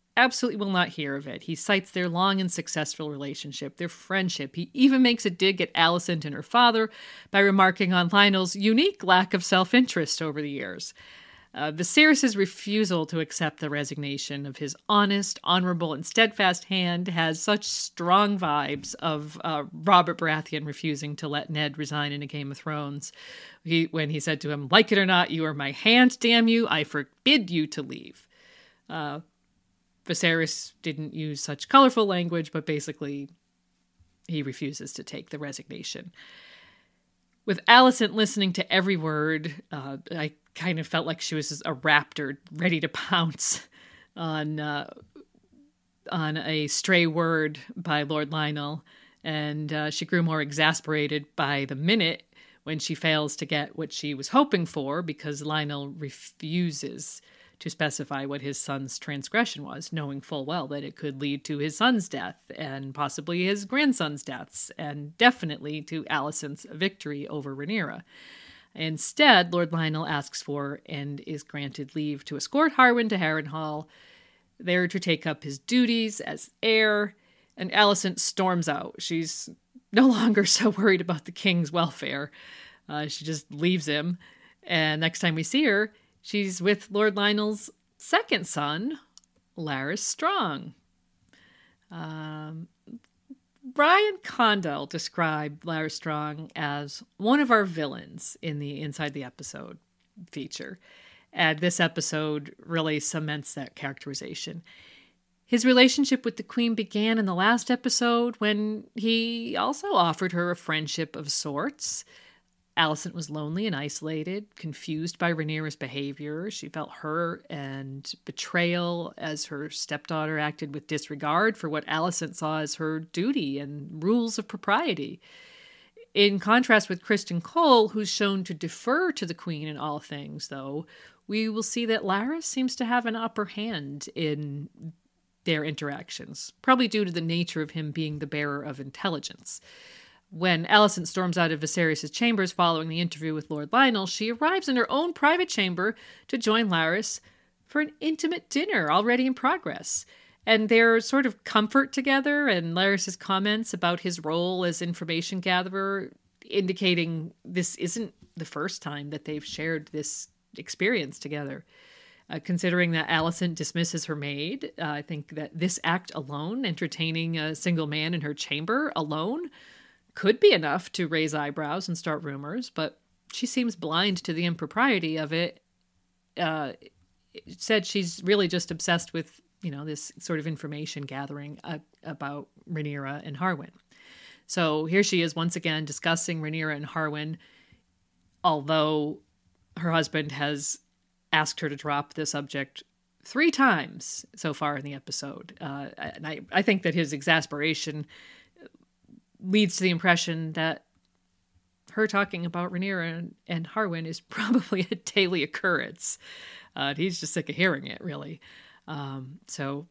absolutely will not hear of it. He cites their long and successful relationship, their friendship. He even makes a dig at Alicent and her father by remarking on Lionel's unique lack of self-interest over the years. Viserys' refusal to accept the resignation of his honest, honorable, and steadfast hand has such strong vibes of Robert Baratheon refusing to let Ned resign in A Game of Thrones. When he said to him, "Like it or not, you are my hand, damn you, I forbid you to leave." Viserys didn't use such colorful language, but basically he refuses to take the resignation. With Alicent listening to every word, I kind of felt like she was a raptor ready to pounce on a stray word by Lord Lionel, and she grew more exasperated by the minute when she fails to get what she was hoping for because Lionel refuses to specify what his son's transgression was, knowing full well that it could lead to his son's death and possibly his grandson's deaths, and definitely to Alicent's victory over Rhaenyra. Instead, Lord Lionel asks for and is granted leave to escort Harwin to Harrenhal, there to take up his duties as heir, and Alicent storms out. She's no longer so worried about the king's welfare. She just leaves him, and next time we see her, she's with Lord Lionel's second son, Larys Strong. Brian Condell described Larys Strong as one of our villains in the Inside the Episode feature, and this episode really cements that characterization. His relationship with the Queen began in the last episode when he also offered her a friendship of sorts. Alicent was lonely and isolated, confused by Rhaenyra's behavior. She felt hurt and betrayal as her stepdaughter acted with disregard for what Alicent saw as her duty and rules of propriety. In contrast with Criston Cole, who's shown to defer to the Queen in all things, though, we will see that Larys seems to have an upper hand in their interactions, probably due to the nature of him being the bearer of intelligence. When Alicent storms out of Viserys' chambers following the interview with Lord Lionel, she arrives in her own private chamber to join Larys for an intimate dinner already in progress. And their sort of comfort together and Larys' comments about his role as information gatherer, indicating this isn't the first time that they've shared this experience together. Considering that Alicent dismisses her maid, I think that this act alone, entertaining a single man in her chamber alone, could be enough to raise eyebrows and start rumors, but she seems blind to the impropriety of it. It said she's really just obsessed with, this sort of information gathering about Rhaenyra and Harwin. So here she is once again discussing Rhaenyra and Harwin, although her husband has asked her to drop the subject 3 times so far in the episode. And I think that his exasperation leads to the impression that her talking about Rhaenyra and Harwin is probably a daily occurrence. He's just sick of hearing it, really. So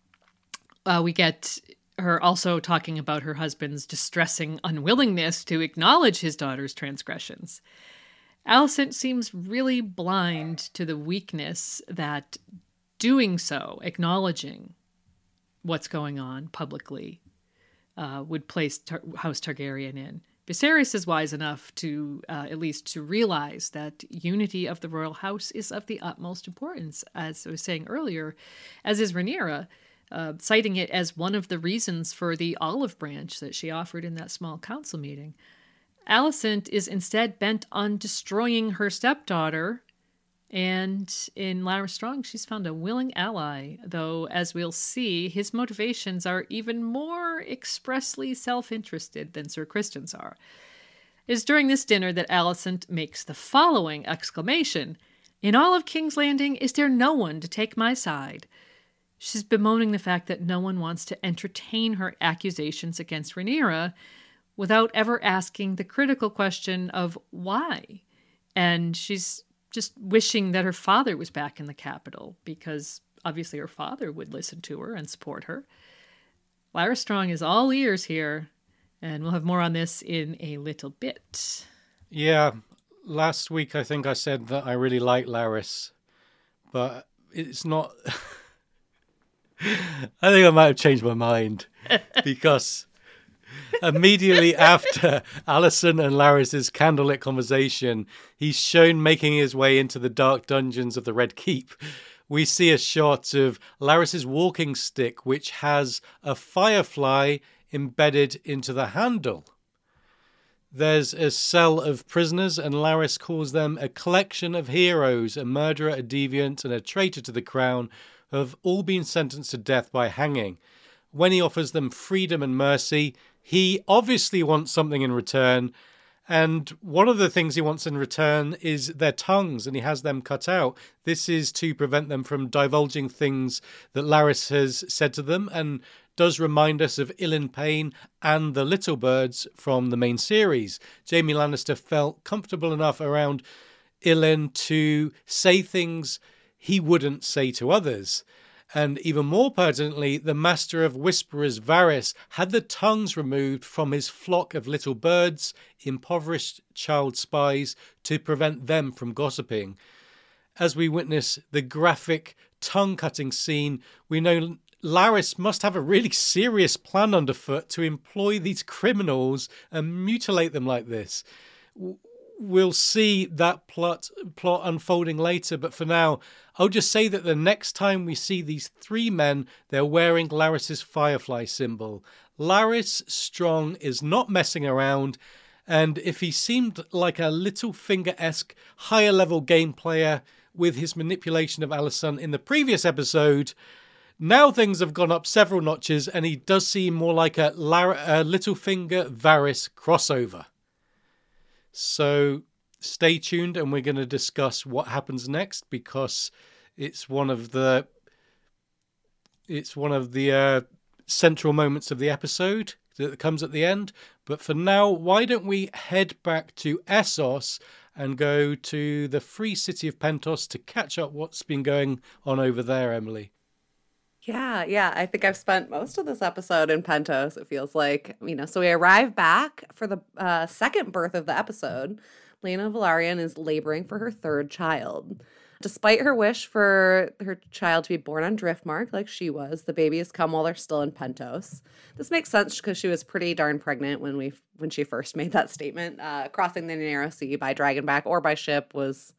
we get her also talking about her husband's distressing unwillingness to acknowledge his daughter's transgressions. Alicent seems really blind to the weakness that doing so, acknowledging what's going on publicly, would place House Targaryen in. Viserys is wise enough to, at least to realize that unity of the royal house is of the utmost importance, as I was saying earlier, as is Rhaenyra, citing it as one of the reasons for the olive branch that she offered in that small council meeting. Alicent is instead bent on destroying her stepdaughter, and in Larys Strong, she's found a willing ally, though, as we'll see, his motivations are even more expressly self-interested than Sir Criston's are. It is during this dinner that Alicent makes the following exclamation: "In all of King's Landing, is there no one to take my side?" She's bemoaning the fact that no one wants to entertain her accusations against Rhaenyra without ever asking the critical question of why. And she's just wishing that her father was back in the capital, because obviously her father would listen to her and support her. Larys Strong is all ears here, and we'll have more on this in a little bit. Yeah, last week I think I said that I really like Larys, but it's not... I think I might have changed my mind because immediately after Alicent and Larys's candlelit conversation, he's shown making his way into the dark dungeons of the Red Keep. We see a shot of Larys's walking stick, which has a firefly embedded into the handle. There's a cell of prisoners, and Larys calls them a collection of heroes. A murderer, a deviant, and a traitor to the crown have all been sentenced to death by hanging. When he offers them freedom and mercy, he obviously wants something in return. And one of the things he wants in return is their tongues, and he has them cut out. This is to prevent them from divulging things that Larys has said to them, and does remind us of Ilyn Payne and the Little Birds from the main series. Jaime Lannister felt comfortable enough around Ilyn to say things he wouldn't say to others. And even more pertinently, the Master of Whisperers, Varys, had the tongues removed from his flock of little birds, impoverished child spies, to prevent them from gossiping. As we witness the graphic tongue-cutting scene, we know Larys must have a really serious plan underfoot to employ these criminals and mutilate them like this. We'll see that plot unfolding later, but for now, I'll just say that the next time we see these three men, they're wearing Larys's firefly symbol. Larys Strong is not messing around, and if he seemed like a Littlefinger-esque higher-level game player with his manipulation of Alicent in the previous episode, now things have gone up several notches, and he does seem more like a Littlefinger-Varys crossover. So stay tuned, and we're going to discuss what happens next, because it's one of the central moments of the episode that comes at the end. But for now, why don't we head back to Essos and go to the free city of Pentos to catch up what's been going on over there, Emily? Yeah. I think I've spent most of this episode in Pentos, it feels like. So we arrive back for the second birth of the episode. Laena Velaryon is laboring for her third child. Despite her wish for her child to be born on Driftmark, like she was, the baby has come while they're still in Pentos. This makes sense because she was pretty darn pregnant when she first made that statement. Crossing the Narrow Sea by dragonback or by ship was,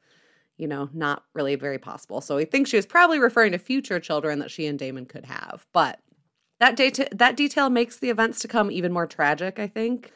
not really very possible. So we think she was probably referring to future children that she and Daemon could have. But that detail makes the events to come even more tragic, I think,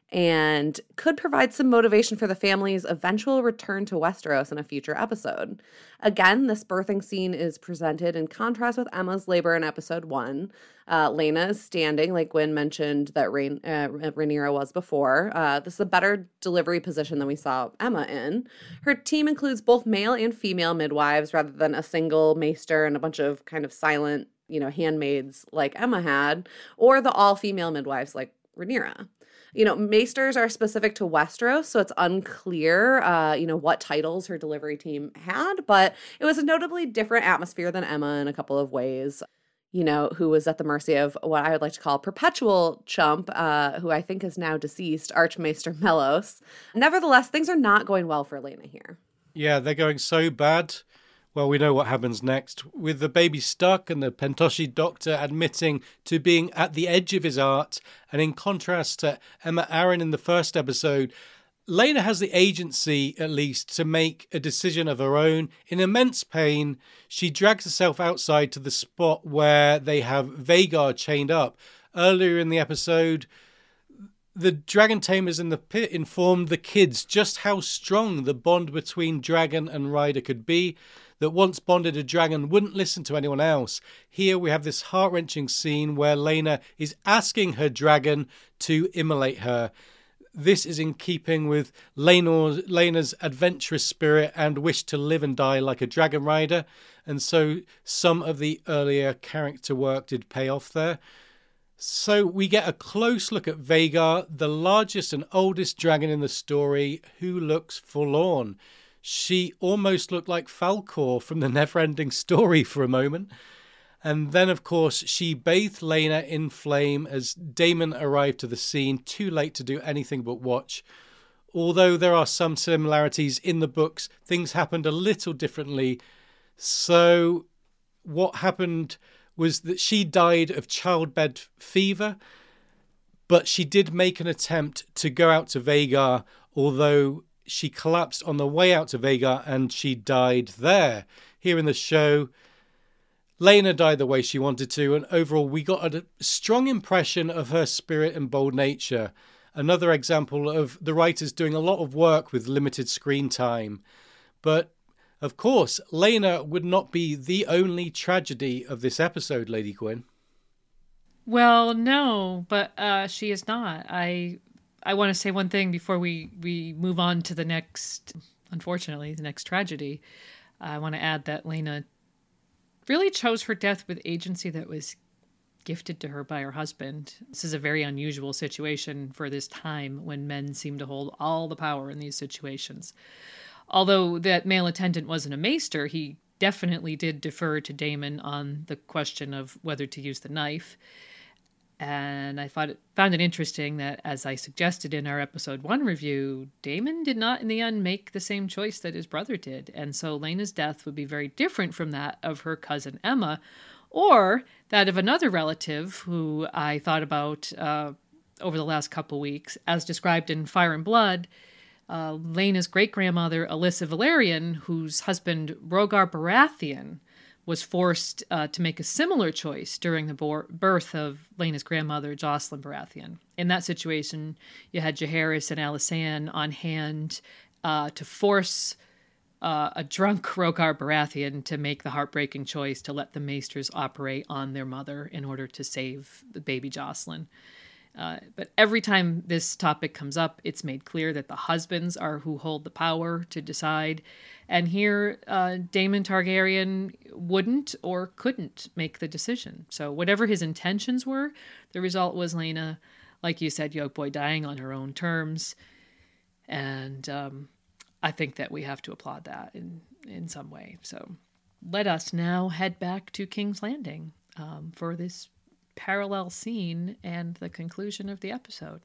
and could provide some motivation for the family's eventual return to Westeros in a future episode. Again, this birthing scene is presented in contrast with Emma's labor in episode 1. Laena is standing, like Gwyn mentioned that Rhaenyra was before. This is a better delivery position than we saw Emma in. Her team includes both male and female midwives rather than a single maester and a bunch of kind of silent, handmaids like Emma had, or the all-female midwives like Rhaenyra. Maesters are specific to Westeros, so it's unclear, what titles her delivery team had, but it was a notably different atmosphere than Emma in a couple of ways, who was at the mercy of what I would like to call perpetual chump, who I think is now deceased, Archmaester Mellos. Nevertheless, things are not going well for Laena here. Yeah, they're going so bad. Well, we know what happens next. With the baby stuck and the Pentoshi doctor admitting to being at the edge of his art, and in contrast to Emma Arryn in the first episode, Laena has the agency, at least, to make a decision of her own. In immense pain, she drags herself outside to the spot where they have Vhagar chained up. Earlier in the episode, the dragon tamers in the pit informed the kids just how strong the bond between dragon and rider could be. That once bonded, a dragon wouldn't listen to anyone else. Here we have this heart-wrenching scene where Laena is asking her dragon to immolate her. This is in keeping with Laena's adventurous spirit and wish to live and die like a dragon rider. And so some of the earlier character work did pay off there. So we get a close look at Vhagar, the largest and oldest dragon in the story, who looks forlorn. She almost looked like Falkor from the Neverending Story for a moment. And then, of course, she bathed Laena in flame as Daemon arrived to the scene, too late to do anything but watch. Although there are some similarities in the books, things happened a little differently. So what happened was that she died of childbed fever, but she did make an attempt to go out to Vhagar, although she collapsed on the way out to Vhagar and she died there. Here in the show, Laena died the way she wanted to, and overall we got a strong impression of her spirit and bold nature. Another example of the writers doing a lot of work with limited screen time. But, of course, Laena would not be the only tragedy of this episode, Lady Gwyn. Well, no, but she is not. I want to say one thing before we move on to the next, unfortunately, the next tragedy. I want to add that Laena really chose her death with agency that was gifted to her by her husband. This is a very unusual situation for this time when men seem to hold all the power in these situations. Although that male attendant wasn't a maester, he definitely did defer to Daemon on the question of whether to use the knife. And I found it interesting that, as I suggested in our episode 1 review, Daemon did not in the end make the same choice that his brother did. And so Laena's death would be very different from that of her cousin Aemma, or that of another relative who I thought about over the last couple weeks, as described in Fire and Blood. Laena's great-grandmother, Alyssa Velaryon, whose husband, Rhaegar Baratheon, was forced to make a similar choice during the birth of Laena's grandmother, Jocelyn Baratheon. In that situation, you had Jaehaerys and Alysanne on hand to force a drunk Rhaegar Baratheon to make the heartbreaking choice to let the maesters operate on their mother in order to save the baby Jocelyn. But every time this topic comes up, it's made clear that the husbands are who hold the power to decide. And here, Daemon Targaryen wouldn't or couldn't make the decision. So whatever his intentions were, the result was Laena, like you said, Yolkboy, dying on her own terms. And I think that we have to applaud that in some way. So let us now head back to King's Landing for this parallel scene and the conclusion of the episode.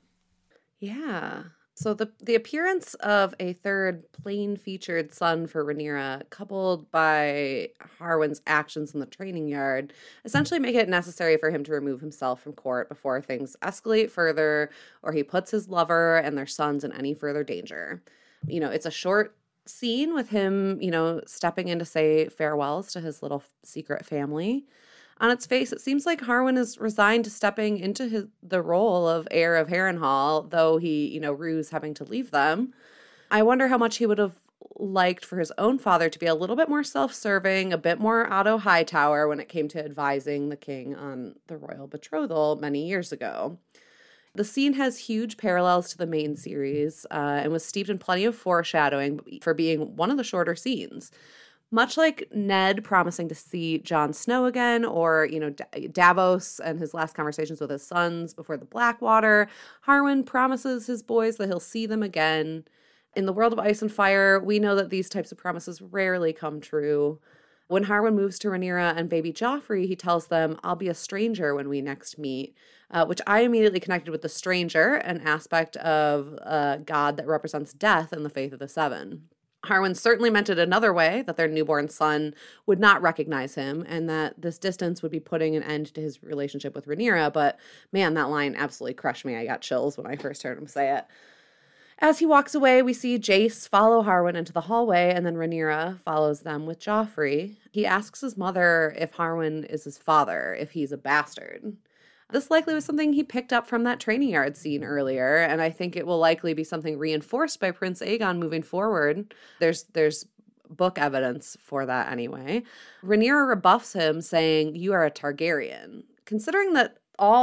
Yeah. So the appearance of a third plain-featured son for Rhaenyra, coupled by Harwin's actions in the training yard, essentially make it necessary for him to remove himself from court before things escalate further, or he puts his lover and their sons in any further danger. You know, it's a short scene with him, stepping in to say farewells to his little secret family. On its face, it seems like Harwin is resigned to stepping into the role of heir of Harrenhal, though he, rues having to leave them. I wonder how much he would have liked for his own father to be a little bit more self-serving, a bit more Otto Hightower when it came to advising the king on the royal betrothal many years ago. The scene has huge parallels to the main series and was steeped in plenty of foreshadowing for being one of the shorter scenes. Much like Ned promising to see Jon Snow again, or, Davos and his last conversations with his sons before the Blackwater, Harwin promises his boys that he'll see them again. In the world of Ice and Fire, we know that these types of promises rarely come true. When Harwin moves to Rhaenyra and baby Joffrey, he tells them, "I'll be a stranger when we next meet," which I immediately connected with the stranger, an aspect of God that represents death in the Faith of the Seven. Harwin certainly meant it another way, that their newborn son would not recognize him and that this distance would be putting an end to his relationship with Rhaenyra, but man, that line absolutely crushed me. I got chills when I first heard him say it. As he walks away, we see Jace follow Harwin into the hallway, and then Rhaenyra follows them with Joffrey. He asks his mother if Harwin is his father, if he's a bastard. This likely was something he picked up from that training yard scene earlier, and I think it will likely be something reinforced by Prince Aegon moving forward. There's book evidence for that anyway. Rhaenyra rebuffs him, saying, "You are a Targaryen." Considering that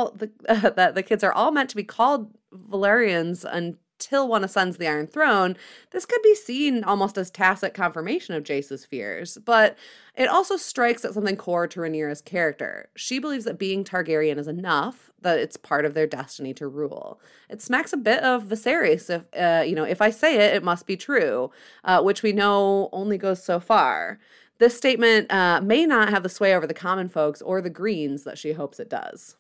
that the kids are all meant to be called Velaryons until one ascends the Iron Throne, this could be seen almost as tacit confirmation of Jace's fears. But it also strikes at something core to Rhaenyra's character. She believes that being Targaryen is enough, that it's part of their destiny to rule. It smacks a bit of Viserys. If I say it, it must be true, which we know only goes so far. This statement may not have the sway over the common folks or the Greens that she hopes it does.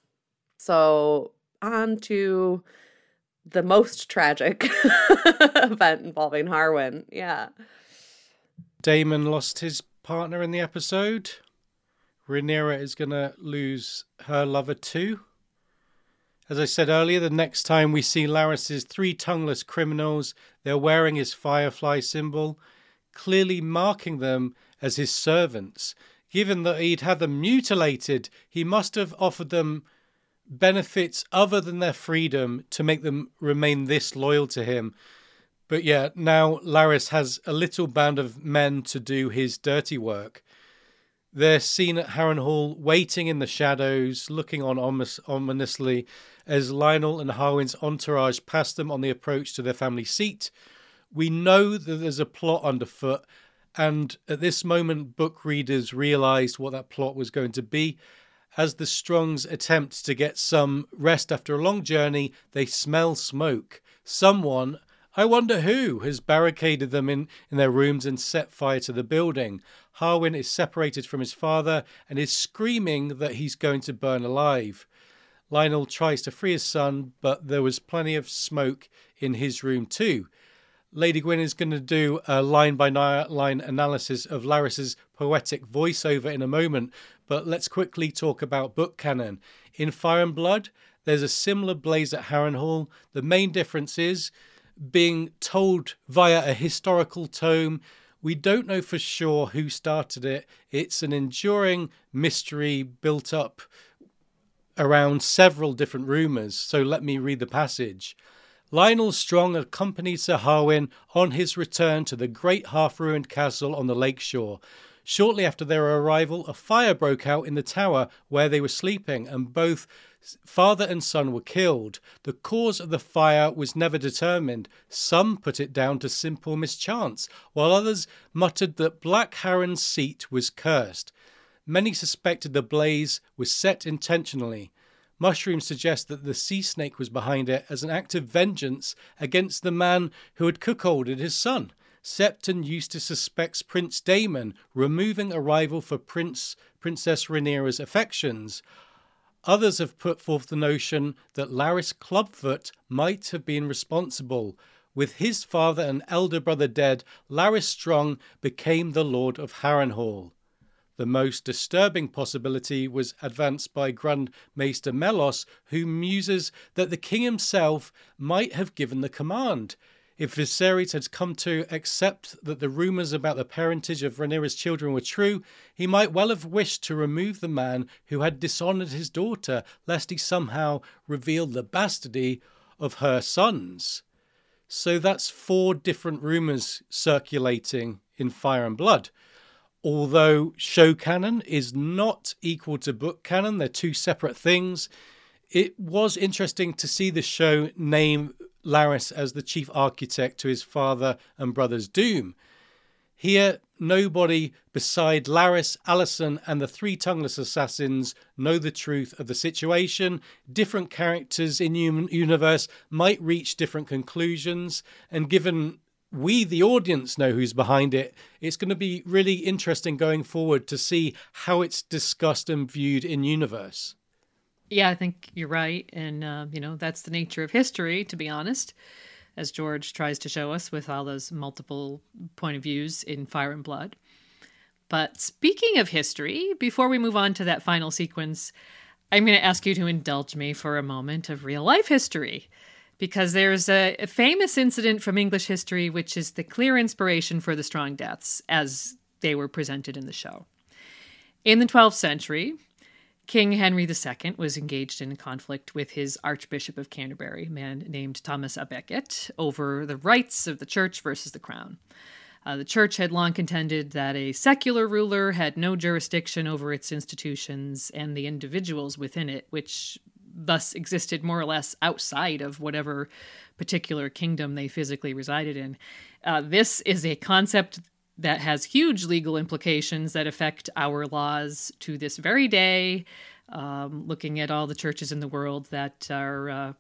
So on to the most tragic event involving Harwin. Yeah. Daemon lost his partner in the episode. Rhaenyra is going to lose her lover too. As I said earlier, the next time we see Larys's 3 tongueless criminals, they're wearing his firefly symbol, clearly marking them as his servants. Given that he'd had them mutilated, he must have offered them benefits other than their freedom to make them remain this loyal to him. But yeah, now Larys has a little band of men to do his dirty work. They're seen at Harrenhal, waiting in the shadows, looking on ominously as Lionel and Harwin's entourage pass them on the approach to their family seat. We know that there's a plot underfoot, and at this moment, book readers realised what that plot was going to be. As the Strongs attempt to get some rest after a long journey, they smell smoke. Someone, I wonder who, has barricaded them in their rooms and set fire to the building. Harwin is separated from his father and is screaming that he's going to burn alive. Lionel tries to free his son, but there was plenty of smoke in his room too. Lady Gwyn is going to do a line-by-line analysis of Larys's poetic voiceover in a moment, but let's quickly talk about book canon. In Fire and Blood, there's a similar blaze at Harrenhal. The main difference is being told via a historical tome. We don't know for sure who started it. It's an enduring mystery built up around several different rumours, so let me read the passage. Lionel Strong accompanied Sir Harwin on his return to the great half-ruined castle on the lakeshore. Shortly after their arrival, a fire broke out in the tower where they were sleeping, and both father and son were killed. The cause of the fire was never determined. Some put it down to simple mischance, while others muttered that Black Harren's seat was cursed. Many suspected the blaze was set intentionally. Mushrooms suggest that the sea snake was behind it as an act of vengeance against the man who had cuckolded his son. Septon Eustace suspects Prince Daemon, removing a rival for Princess Rhaenyra's affections. Others have put forth the notion that Larys Clubfoot might have been responsible. With his father and elder brother dead, Larys Strong became the Lord of Harrenhal. The most disturbing possibility was advanced by Grand Maester Mellos, who muses that the king himself might have given the command. If Viserys had come to accept that the rumours about the parentage of Rhaenyra's children were true, he might well have wished to remove the man who had dishonoured his daughter, lest he somehow revealed the bastardy of her sons. So that's 4 different rumours circulating in Fire and Blood. Although show canon is not equal to book canon, they're 2 separate things. It was interesting to see the show name Larys as the chief architect to his father and brother's doom. Here, nobody beside Larys, Alicent, and the 3 tongueless assassins know the truth of the situation. Different characters in universe might reach different conclusions, and given we, the audience, know who's behind it, it's going to be really interesting going forward to see how it's discussed and viewed in universe. Yeah, I think you're right. And, that's the nature of history, to be honest, as George tries to show us with all those multiple point of views in Fire and Blood. But speaking of history, before we move on to that final sequence, I'm going to ask you to indulge me for a moment of real life history. Because there's a famous incident from English history, which is the clear inspiration for the Strong deaths as they were presented in the show. In the 12th century, King Henry II was engaged in a conflict with his Archbishop of Canterbury, a man named Thomas à Becket, over the rights of the church versus the crown. The church had long contended that a secular ruler had no jurisdiction over its institutions and the individuals within it, which thus existed more or less outside of whatever particular kingdom they physically resided in. This is a concept that has huge legal implications that affect our laws to this very day, looking at all the churches in the world that are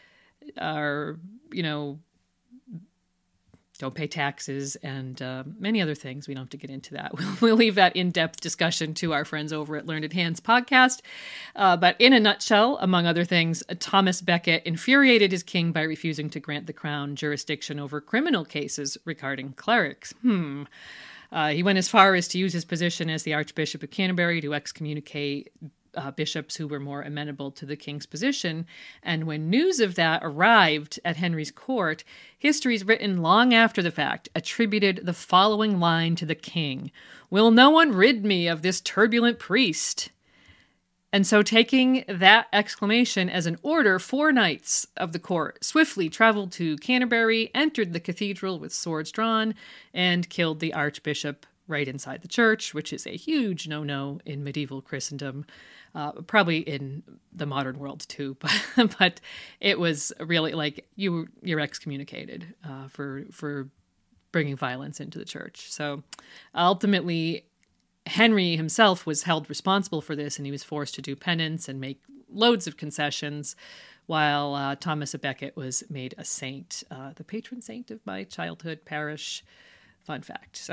don't pay taxes and many other things. We don't have to get into that. We'll leave that in-depth discussion to our friends over at Learned Hands podcast. But in a nutshell, among other things, Thomas Becket infuriated his king by refusing to grant the crown jurisdiction over criminal cases regarding clerics. He went as far as to use his position as the Archbishop of Canterbury to excommunicate bishops who were more amenable to the king's position. And when news of that arrived at Henry's court, histories written long after the fact attributed the following line to the king: "Will no one rid me of this turbulent priest?" And so, taking that exclamation as an order, 4 knights of the court swiftly traveled to Canterbury, entered the cathedral with swords drawn, and killed the archbishop right inside the church, which is a huge no-no in medieval Christendom, probably in the modern world too. But it was really like you're excommunicated for bringing violence into the church. So ultimately, Henry himself was held responsible for this, and he was forced to do penance and make loads of concessions, while Thomas à Becket was made a saint, the patron saint of my childhood parish. Fun fact.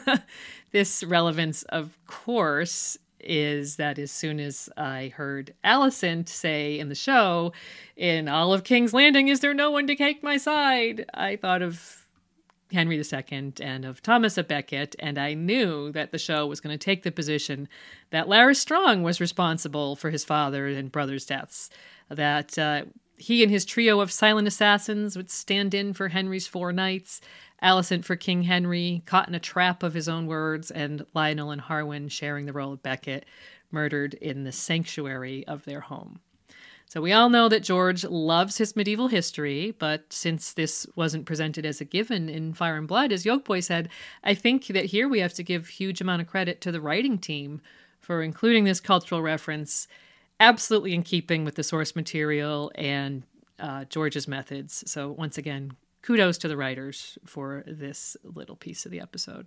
This relevance, of course, is that as soon as I heard Alicent say in the show, "In all of King's Landing, is there no one to take my side?" I thought of Henry II and of Thomas à Becket, and I knew that the show was going to take the position that Larys Strong was responsible for his father and brother's deaths, that he and his trio of silent assassins would stand in for Henry's 4 knights, Alicent for King Henry, caught in a trap of his own words, and Lionel and Harwin sharing the role of Becket, murdered in the sanctuary of their home. So we all know that George loves his medieval history, but since this wasn't presented as a given in Fire and Blood, as Yolkboy said, I think that here we have to give huge amount of credit to the writing team for including this cultural reference, absolutely in keeping with the source material and George's methods. So once again, kudos to the writers for this little piece of the episode.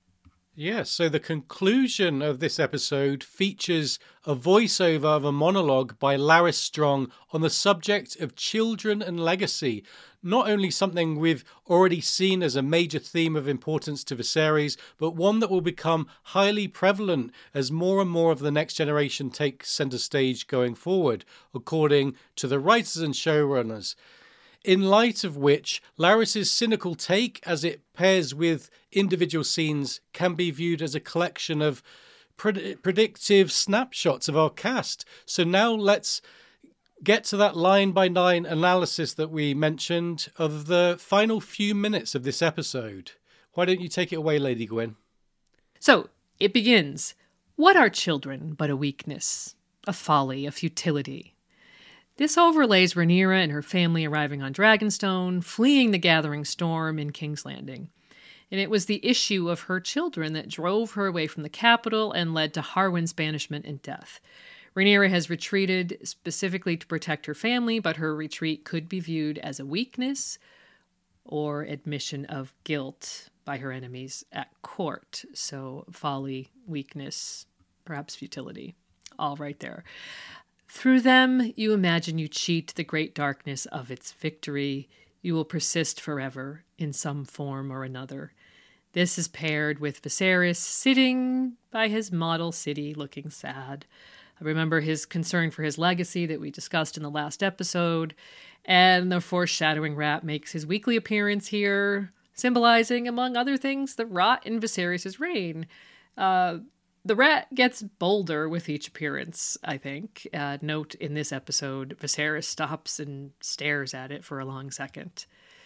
Yes, so the conclusion of this episode features a voiceover of a monologue by Larys Strong on the subject of children and legacy, not only something we've already seen as a major theme of importance to Viserys, but one that will become highly prevalent as more and more of the next generation take centre stage going forward, according to the writers and showrunners. In light of which, Larys's cynical take, as it pairs with individual scenes, can be viewed as a collection of predictive snapshots of our cast. So now let's get to that line-by-line analysis that we mentioned of the final few minutes of this episode. Why don't you take it away, Lady Gwyn? So, it begins. What are children but a weakness, a folly, a futility? This overlays Rhaenyra and her family arriving on Dragonstone, fleeing the gathering storm in King's Landing. And it was the issue of her children that drove her away from the capital and led to Harwin's banishment and death. Rhaenyra has retreated specifically to protect her family, but her retreat could be viewed as a weakness or admission of guilt by her enemies at court. So folly, weakness, perhaps futility, all right there. Through them, you imagine you cheat the great darkness of its victory. You will persist forever in some form or another. This is paired with Viserys sitting by his model city looking sad. I remember his concern for his legacy that we discussed in the last episode, and the foreshadowing rat makes his weekly appearance here, symbolizing, among other things, the rot in Viserys' reign. The rat gets bolder with each appearance, I think. Note in this episode, Viserys stops and stares at it for a long second.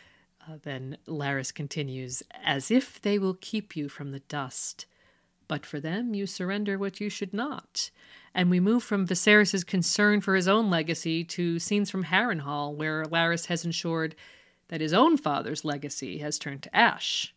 Then Larys continues, "As if they will keep you from the dust, but for them you surrender what you should not." And we move from Viserys' concern for his own legacy to scenes from Harrenhal, where Larys has ensured that his own father's legacy has turned to ash.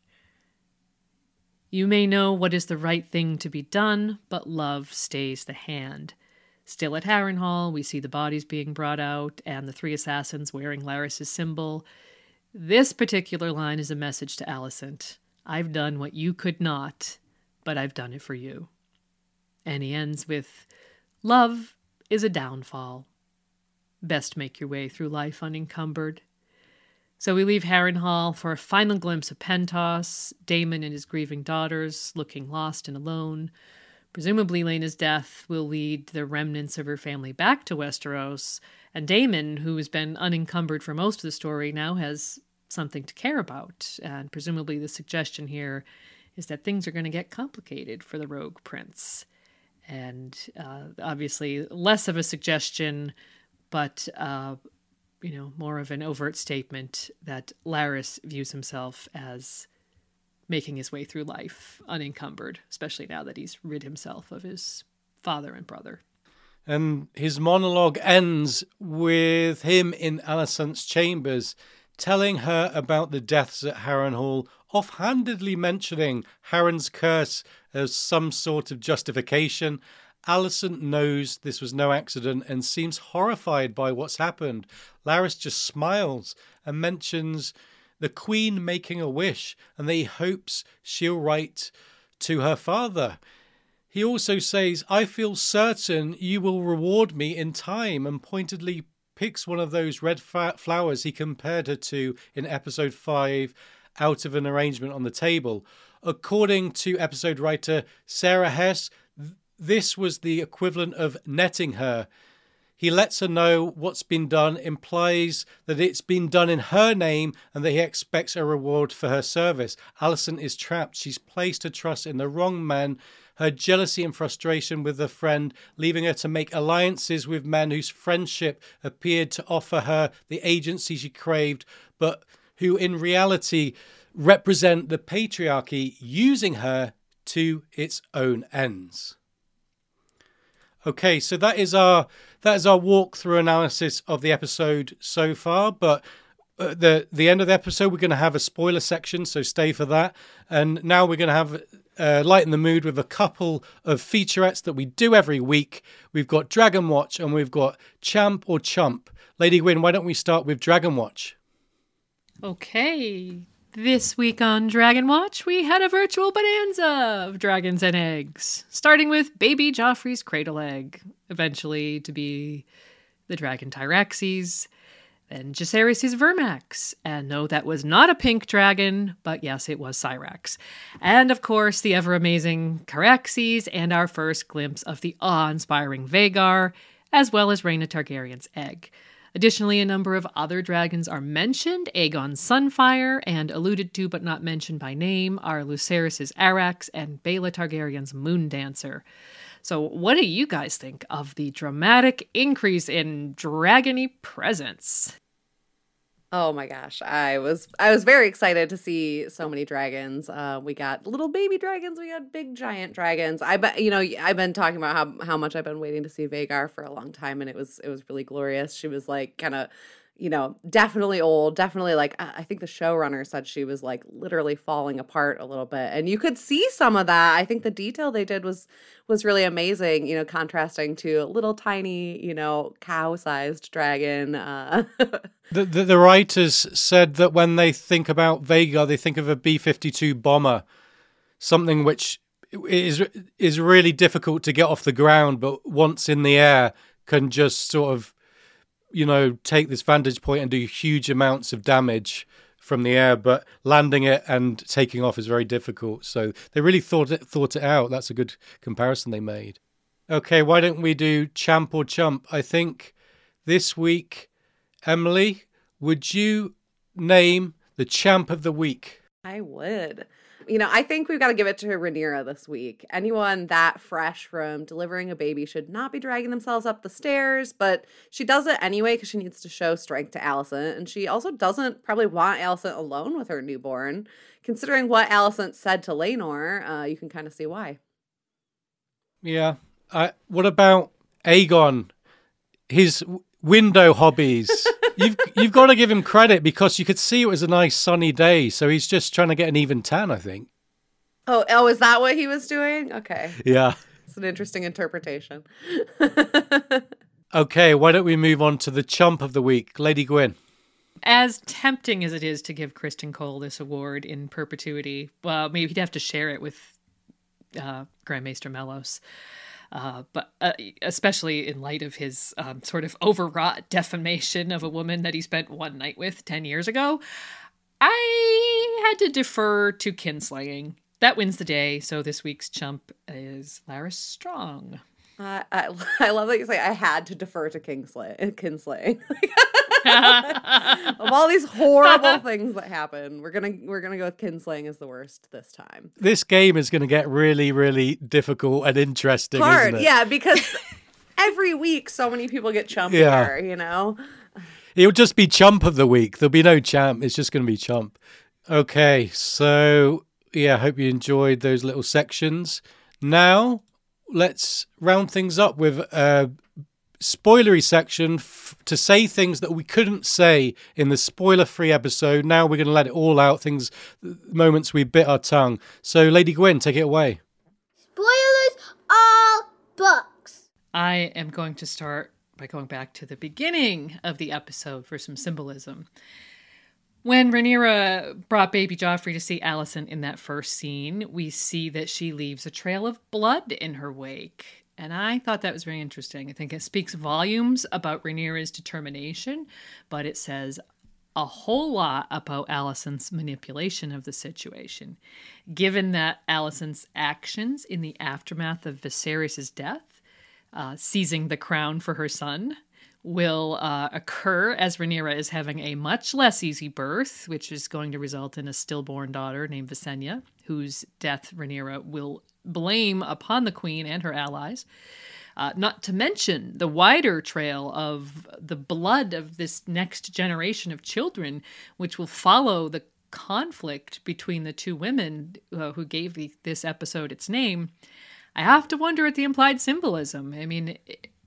You may know what is the right thing to be done, but love stays the hand. Still at Harrenhal, we see the bodies being brought out and the 3 assassins wearing Larys' symbol. This particular line is a message to Alicent. I've done what you could not, but I've done it for you. And he ends with, love is a downfall. Best make your way through life unencumbered. So we leave Harrenhal for a final glimpse of Pentos, Daemon and his grieving daughters, looking lost and alone. Presumably Laena's death will lead the remnants of her family back to Westeros, and Daemon, who has been unencumbered for most of the story, now has something to care about. And presumably the suggestion here is that things are going to get complicated for the rogue prince. And obviously less of a suggestion, but, more of an overt statement that Larys views himself as making his way through life unencumbered, especially now that he's rid himself of his father and brother. And his monologue ends with him in Alicent's chambers, telling her about the deaths at Harrenhal, offhandedly mentioning Harren's curse as some sort of justification. Alicent knows this was no accident and seems horrified by what's happened. Larys just smiles and mentions the Queen making a wish and that he hopes she'll write to her father. He also says, "I feel certain you will reward me in time," and pointedly picks one of those red flowers he compared her to in episode 5 out of an arrangement on the table. According to episode writer Sarah Hess, this was the equivalent of netting her. He lets her know what's been done, implies that it's been done in her name and that he expects a reward for her service. Alicent is trapped. She's placed her trust in the wrong man. Her jealousy and frustration with her friend, leaving her to make alliances with men whose friendship appeared to offer her the agency she craved, but who in reality represent the patriarchy using her to its own ends. Okay, so that is our walkthrough analysis of the episode so far, but the end of the episode we're going to have a spoiler section, so stay for that. And now we're going to have lighten the mood with a couple of featurettes that we do every week. We've got Dragon Watch and we've got Champ or Chump. Lady Gwyn, why don't we start with Dragon Watch? Okay. This week on Dragon Watch, we had a virtual bonanza of dragons and eggs, starting with baby Joffrey's cradle egg, eventually to be the dragon Tyraxes, then Jacaerys' Vermax, and no, that was not a pink dragon, but yes, it was Syrax. And of course, the ever-amazing Caraxes, and our first glimpse of the awe-inspiring Vhagar, as well as Rhaena Targaryen's egg. Additionally, a number of other dragons are mentioned. Aegon's Sunfire, and alluded to but not mentioned by name are Lucerys' Arrax and Baela Targaryen's Moondancer. So what do you guys think of the dramatic increase in dragony presence? Oh my gosh, I was very excited to see so many dragons. We got little baby dragons, we got big giant dragons. I've been talking about how much I've been waiting to see Vhagar for a long time, and it was really glorious. She was like kind of, definitely old, definitely like, I think the showrunner said she was like literally falling apart a little bit, and you could see some of that. I think the detail they did was really amazing, contrasting to a little tiny, cow-sized dragon. The writers said that when they think about Vhagar, they think of a B-52 bomber, something which is really difficult to get off the ground, but once in the air can just sort of, take this vantage point and do huge amounts of damage from the air, but landing it and taking off is very difficult. So they really thought it out. That's a good comparison they made. Okay, why don't we do Champ or Chump? I think this week, Emily, would you name the Champ of the Week? I would. I think we've got to give it to Rhaenyra this week. Anyone that fresh from delivering a baby should not be dragging themselves up the stairs, but she does it anyway because she needs to show strength to Alicent, and she also doesn't probably want Alicent alone with her newborn. Considering what Alicent said to Laenor, you can kind of see why. Yeah. What about Aegon? His window hobbies. You've got to give him credit because you could see it was a nice sunny day, so he's just trying to get an even tan, I think. Oh, is that what he was doing? Okay. Yeah. It's an interesting interpretation. Okay, why don't we move on to the Chump of the Week? Lady Gwyn. As tempting as it is to give Criston Cole this award in perpetuity, well, maybe he'd have to share it with Grand Maester Mellos. But especially in light of his sort of overwrought defamation of a woman that he spent one night with 10 years ago, I had to defer to kinslaying. That wins the day, so this week's Chump is Larys Strong. I love that you say I had to defer to kinslaying. Of all these horrible things that happen, we're gonna go with kinslaying as the worst this time. This game is going to get really, really difficult and interesting, Hard, isn't it? yeah, because every week so many people get chumpier, Yeah. you know? It'll just be Chump of the Week. There'll be no champ. It's just going to be Chump. Okay, so yeah, I hope you enjoyed those little sections. Now, let's round things up with a spoilery section to say things that we couldn't say in the spoiler-free episode. Now we're going to let it all out, moments we bit our tongue. So, Lady Gwyn, take it away. Spoilers all books. I am going to start by going back to the beginning of the episode for some symbolism. When Rhaenyra brought baby Joffrey to see Alicent in that first scene, we see that she leaves a trail of blood in her wake. And I thought that was very interesting. I think it speaks volumes about Rhaenyra's determination, but it says a whole lot about Alicent's manipulation of the situation. Given that Alicent's actions in the aftermath of Viserys' death, seizing the crown for her son, will occur as Rhaenyra is having a much less easy birth, which is going to result in a stillborn daughter named Visenya, whose death Rhaenyra will blame upon the queen and her allies. Not to mention the wider trail of the blood of this next generation of children, which will follow the conflict between the two women who gave this episode its name. I have to wonder at the implied symbolism. I mean,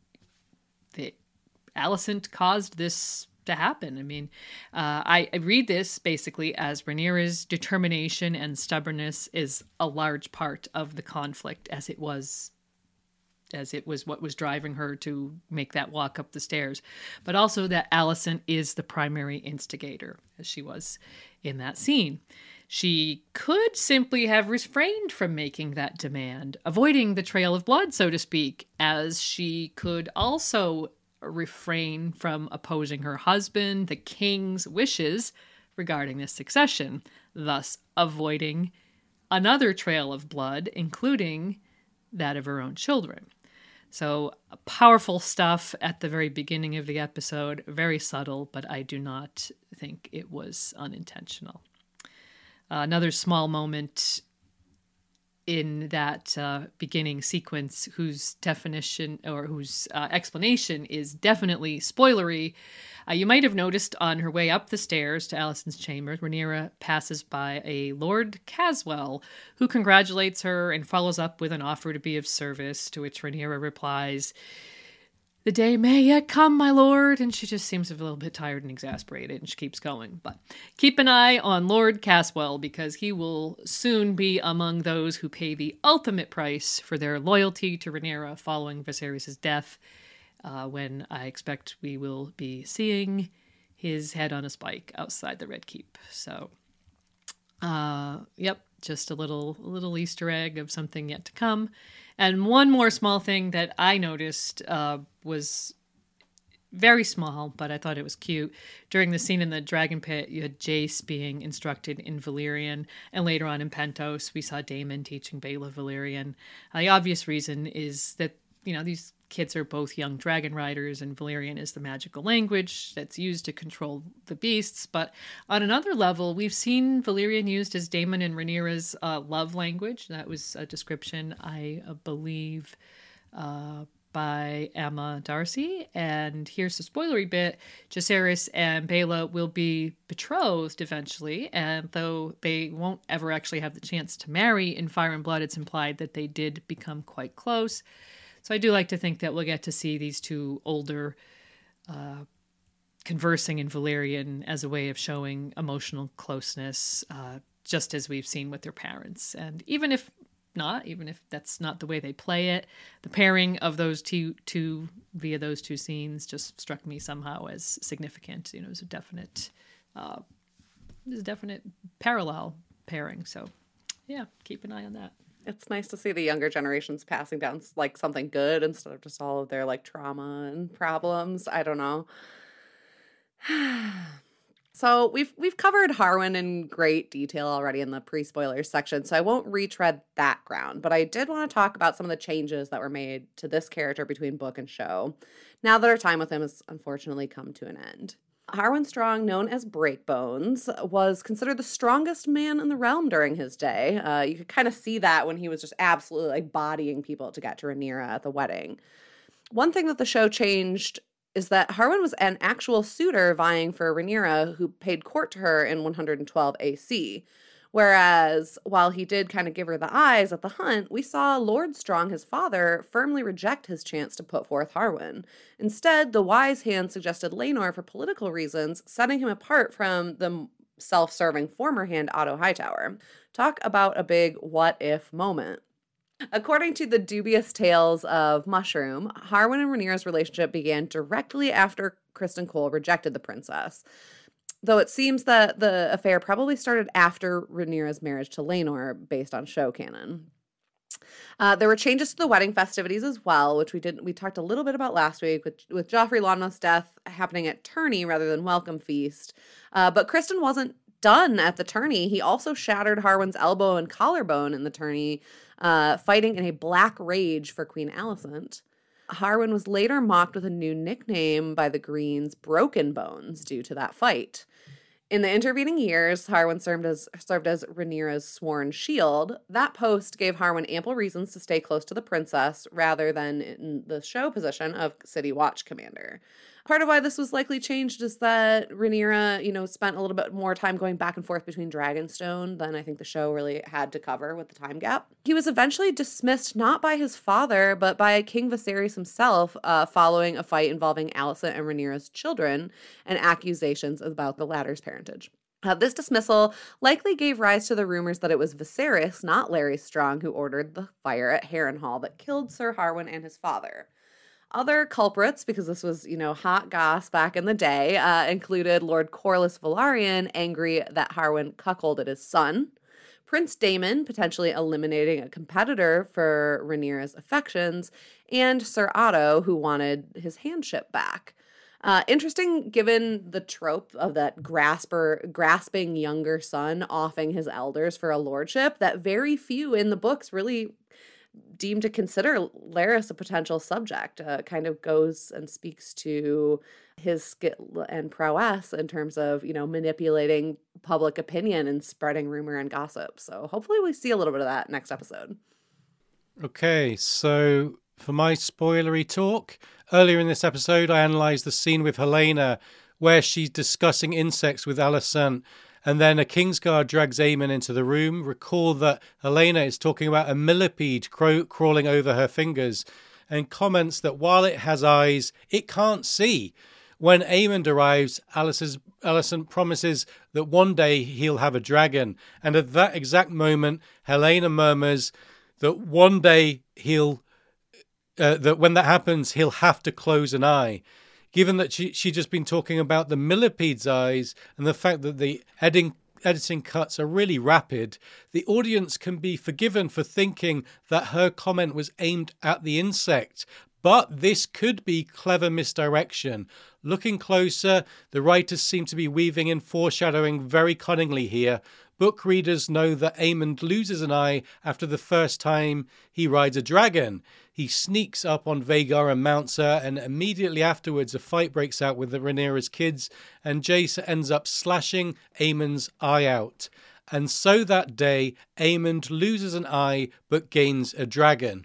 Alicent caused this to happen. I mean, I read this basically as Rhaenyra's determination and stubbornness is a large part of the conflict, as it was what was driving her to make that walk up the stairs, but also that Alicent is the primary instigator, as she was in that scene. She could simply have refrained from making that demand, avoiding the trail of blood, so to speak, as she could also refrain from opposing her husband, the king's wishes regarding this succession, thus avoiding another trail of blood, including that of her own children. So powerful stuff at the very beginning of the episode, very subtle, but I do not think it was unintentional. Another small moment in that beginning sequence whose definition or whose explanation is definitely spoilery. You might have noticed on her way up the stairs to Alicent's chamber, Rhaenyra passes by a Lord Caswell, who congratulates her and follows up with an offer to be of service, to which Rhaenyra replies, "The day may yet come, my lord," and she just seems a little bit tired and exasperated, and she keeps going. But keep an eye on Lord Caswell, because he will soon be among those who pay the ultimate price for their loyalty to Rhaenyra following Viserys' death, when I expect we will be seeing his head on a spike outside the Red Keep. So, yep, just a little Easter egg of something yet to come. And one more small thing that I noticed was very small, but I thought it was cute. During the scene in the Dragon Pit, you had Jace being instructed in Valyrian, and later on in Pentos, we saw Daemon teaching Baela Valyrian. The obvious reason is that, these kids are both young dragon riders, and Valyrian is the magical language that's used to control the beasts. But on another level, we've seen Valyrian used as Daemon and Rhaenyra's love language. That was a description, I believe, by Emma Darcy. And here's the spoilery bit. Jacaerys and Baela will be betrothed eventually, and though they won't ever actually have the chance to marry in Fire and Blood, it's implied that they did become quite close. So I do like to think that we'll get to see these two older conversing in Valyrian as a way of showing emotional closeness, just as we've seen with their parents. And even if that's not the way they play it, the pairing of those two via those two scenes just struck me somehow as significant. It was a definite parallel pairing. So yeah, keep an eye on that. It's nice to see the younger generations passing down like something good instead of just all of their like trauma and problems. I don't know. So we've covered Harwin in great detail already in the pre-spoilers section, so I won't retread that ground, but I did want to talk about some of the changes that were made to this character between book and show, now that our time with him has unfortunately come to an end. Harwin Strong, known as Breakbones, was considered the strongest man in the realm during his day. You could kind of see that when he was just absolutely like bodying people to get to Rhaenyra at the wedding. One thing that the show changed is that Harwin was an actual suitor vying for Rhaenyra, who paid court to her in 112 AC. Whereas, while he did kind of give her the eyes at the hunt, we saw Lord Strong, his father, firmly reject his chance to put forth Harwin. Instead, the wise hand suggested Laenor for political reasons, setting him apart from the self-serving former hand Otto Hightower. Talk about a big what-if moment. According to the dubious tales of Mushroom, Harwin and Rhaenyra's relationship began directly after Criston Cole rejected the princess. Though it seems that the affair probably started after Rhaenyra's marriage to Laenor, based on show canon. There were changes to the wedding festivities as well, which we talked a little bit about last week, with Joffrey Lonmouth's death happening at tourney rather than welcome feast. But Criston wasn't done at the tourney. He also shattered Harwin's elbow and collarbone in the tourney, fighting in a black rage for Queen Alicent. Harwin was later mocked with a new nickname by the Greens, Broken Bones, due to that fight. In the intervening years, Harwin served as Rhaenyra's sworn shield. That post gave Harwin ample reasons to stay close to the princess rather than in the show position of City Watch Commander. Part of why this was likely changed is that Rhaenyra, spent a little bit more time going back and forth between Dragonstone than I think the show really had to cover with the time gap. He was eventually dismissed not by his father, but by King Viserys himself, following a fight involving Alicent and Rhaenyra's children and accusations about the latter's parentage. This dismissal likely gave rise to the rumors that it was Viserys, not Larry Strong, who ordered the fire at Harrenhal that killed Sir Harwin and his father. Other culprits, because this was, hot goss back in the day, included Lord Corlys Velaryon, angry that Harwin cuckolded his son, Prince Daemon, potentially eliminating a competitor for Rhaenyra's affections, and Sir Otto, who wanted his handship back. Interesting, given the trope of that grasping younger son offing his elders for a lordship, that very few in the books really deemed to consider Larys a potential subject. Kind of goes and speaks to his skill and prowess in terms of, manipulating public opinion and spreading rumor and gossip. So hopefully we see a little bit of that next episode. Okay, so for my spoilery talk, earlier in this episode, I analysed the scene with Helaena where she's discussing insects with Alicent, and then a Kingsguard drags Aemon into the room. Recall that Helaena is talking about a millipede crawling over her fingers and comments that while it has eyes, it can't see. When Aemon arrives, Alicent promises that one day he'll have a dragon. And at that exact moment, Helaena murmurs that one day that when that happens, he'll have to close an eye. Given that she just been talking about the millipede's eyes and the fact that the editing cuts are really rapid, the audience can be forgiven for thinking that her comment was aimed at the insect. But this could be clever misdirection. Looking closer, the writers seem to be weaving in foreshadowing very cunningly here. Book readers know that Aemon loses an eye after the first time he rides a dragon. He sneaks up on Vhagar and mounts her, and immediately afterwards a fight breaks out with the Rhaenyra's kids, and Jace ends up slashing Aemon's eye out. And so that day, Aemon loses an eye but gains a dragon.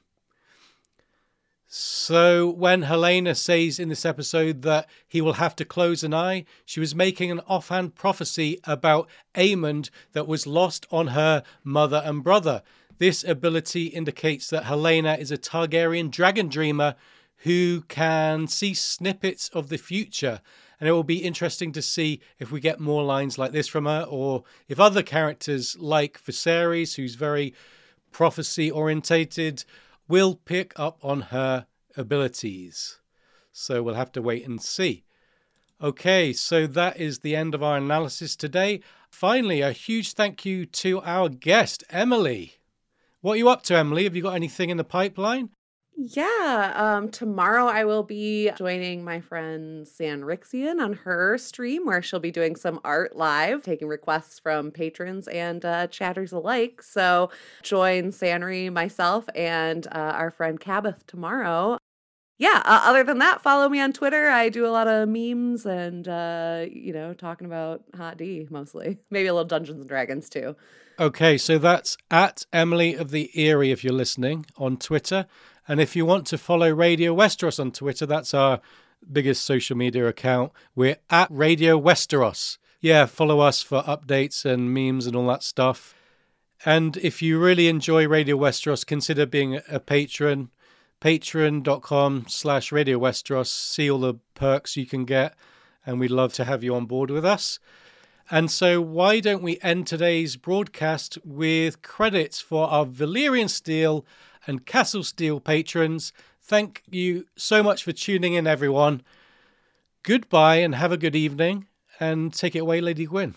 So when Helaena says in this episode that he will have to close an eye, she was making an offhand prophecy about Aemon that was lost on her mother and brother. This ability indicates that Helaena is a Targaryen dragon dreamer who can see snippets of the future. And it will be interesting to see if we get more lines like this from her, or if other characters like Viserys, who's very prophecy orientated, will pick up on her abilities. So we'll have to wait and see. Okay, so that is the end of our analysis today. Finally, a huge thank you to our guest, Emily. What are you up to, Emily? Have you got anything in the pipeline? Yeah, tomorrow I will be joining my friend Sanrixian on her stream where she'll be doing some art live, taking requests from patrons and chatters alike. So join Sanri, myself, and our friend Cabeth tomorrow. yeah, other than that, follow me on Twitter. I do a lot of memes and, talking about Hot D mostly. Maybe a little Dungeons and Dragons too. Okay, so that's at Emily of the Eyrie if you're listening on Twitter. And if you want to follow Radio Westeros on Twitter, that's our biggest social media account. We're at Radio Westeros. Yeah, follow us for updates and memes and all that stuff. And if you really enjoy Radio Westeros, consider being a patron. Patreon.com/Radio Westeros. See all the perks you can get. And we'd love to have you on board with us. And so why don't we end today's broadcast with credits for our Valyrian Steel and Castle Steel patrons. Thank you so much for tuning in, everyone. Goodbye and have a good evening. And take it away, Lady Gwyn.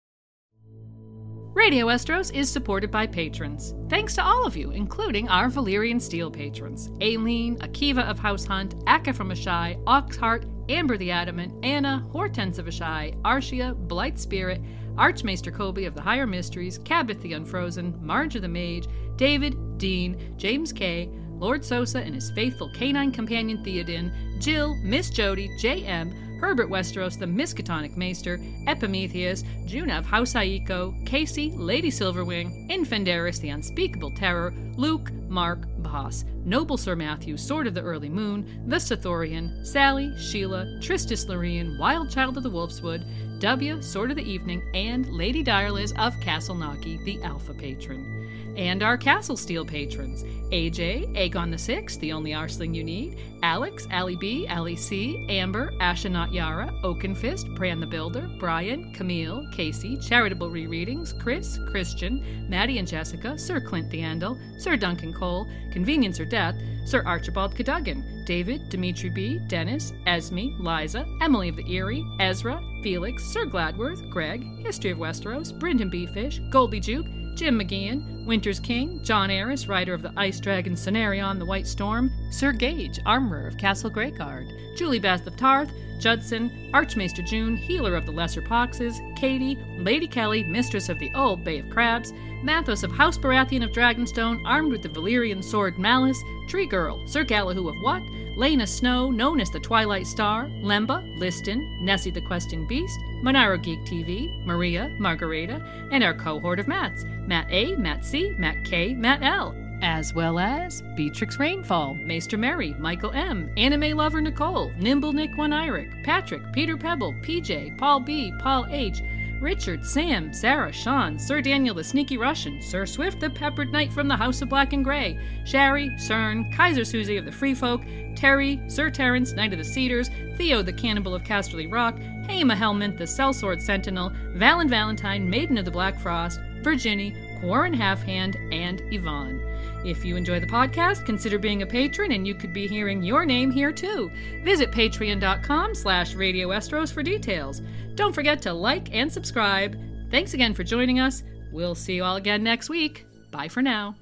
Radio Westeros is supported by patrons. Thanks to all of you, including our Valyrian Steel patrons. Aileen, Akiva of House Hunt, Akka from Ashai, Oxheart, Amber the Adamant, Anna, Hortense of Ashai, Arshia, Blight Spirit, Archmaester Kobe of the Higher Mysteries, Cabot the Unfrozen, Marge of the Mage, David, Dean, James K., Lord Sosa and his faithful canine companion Theoden, Jill, Miss Jody, J.M., Herbert Westeros, the Miskatonic Maester, Epimetheus, Juna of House Aiko, Casey, Lady Silverwing, Infandaris, the Unspeakable Terror, Luke, Mark, Boss, Noble Sir Matthew, Sword of the Early Moon, the Sithorian, Sally, Sheila, Tristis Lorien, Wild Child of the Wolfswood, W, Sword of the Evening, and Lady Direliz of Castle Naki, the Alpha Patron. And our Castle Steel patrons, AJ, Aegon the Sixth, the only Arsling you need, Alex, Allie B, Allie C, Amber, Ashenot Yara, Oakenfist, Bran the Builder, Brian, Camille, Casey, Charitable Rereadings, Chris, Christian, Maddie and Jessica, Sir Clint the Andal, Sir Duncan Cole, Convenience or Death, Sir Archibald Cadogan, David, Dimitri B, Dennis, Esme, Liza, Emily of the Eyrie, Ezra, Felix, Sir Gladworth, Greg, History of Westeros, Brendan B. Fish, Golby Juke, Jim McGeehan, Winter's King, John Aris, writer of the Ice Dragon Cenarion, The White Storm, Sir Gage, Armorer of Castle Greyguard, Julie Beth of Tarth, Judson, Archmaester June, Healer of the Lesser Poxes, Katie, Lady Kelly, Mistress of the Old Bay of Crabs, Mathos of House Baratheon of Dragonstone, armed with the Valyrian sword Malice, Tree Girl, Sir Galahoo of What, Lena Snow, known as the Twilight Star, Lemba, Liston, Nessie the Questing Beast, Monaro Geek TV, Maria, Margareta, and our cohort of Matts, Matt A, Matt C, Matt K, Matt L, as well as Beatrix Rainfall, Maester Mary, Michael M, Anime Lover Nicole, Nimble Nick One Iric, Patrick, Peter Pebble, PJ, Paul B, Paul H, Richard, Sam, Sarah, Sean, Sir Daniel the Sneaky Russian, Sir Swift the Peppered Knight from the House of Black and Grey, Shari, Cern, Kaiser Susie of the Free Folk, Terry, Sir Terrence, Knight of the Cedars, Theo the Cannibal of Casterly Rock, Haima Helmint the Sellsword Sentinel, Valen Valentine, Maiden of the Black Frost, Virginie, Quarren Halfhand, and Yvonne. If you enjoy the podcast, consider being a patron and you could be hearing your name here too. Visit patreon.com/Radio Westeros for details. Don't forget to like and subscribe. Thanks again for joining us. We'll see you all again next week. Bye for now.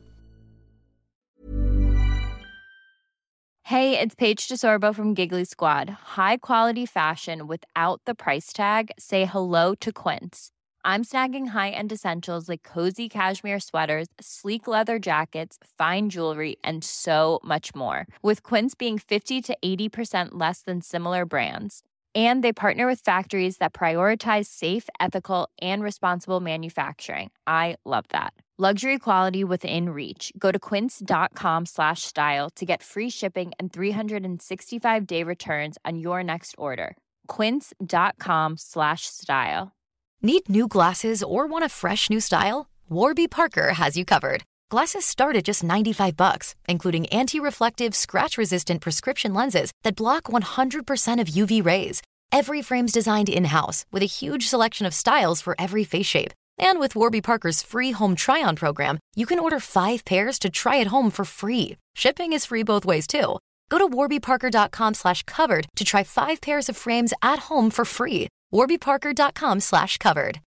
Hey, it's Paige DeSorbo from Giggly Squad. High quality fashion without the price tag. Say hello to Quince. I'm snagging high-end essentials like cozy cashmere sweaters, sleek leather jackets, fine jewelry, and so much more. With Quince being 50 to 80% less than similar brands. And they partner with factories that prioritize safe, ethical, and responsible manufacturing. I love that. Luxury quality within reach. Go to quince.com/style to get free shipping and 365-day returns on your next order. Quince.com/style. Need new glasses or want a fresh new style? Warby Parker has you covered. Glasses start at just $95, including anti-reflective, scratch-resistant prescription lenses that block 100% of UV rays. Every frame's designed in-house with a huge selection of styles for every face shape. And with Warby Parker's free home try-on program, you can order 5 pairs to try at home for free. Shipping is free both ways, too. Go to warbyparker.com/covered to try 5 pairs of frames at home for free. warbyparker.com/covered.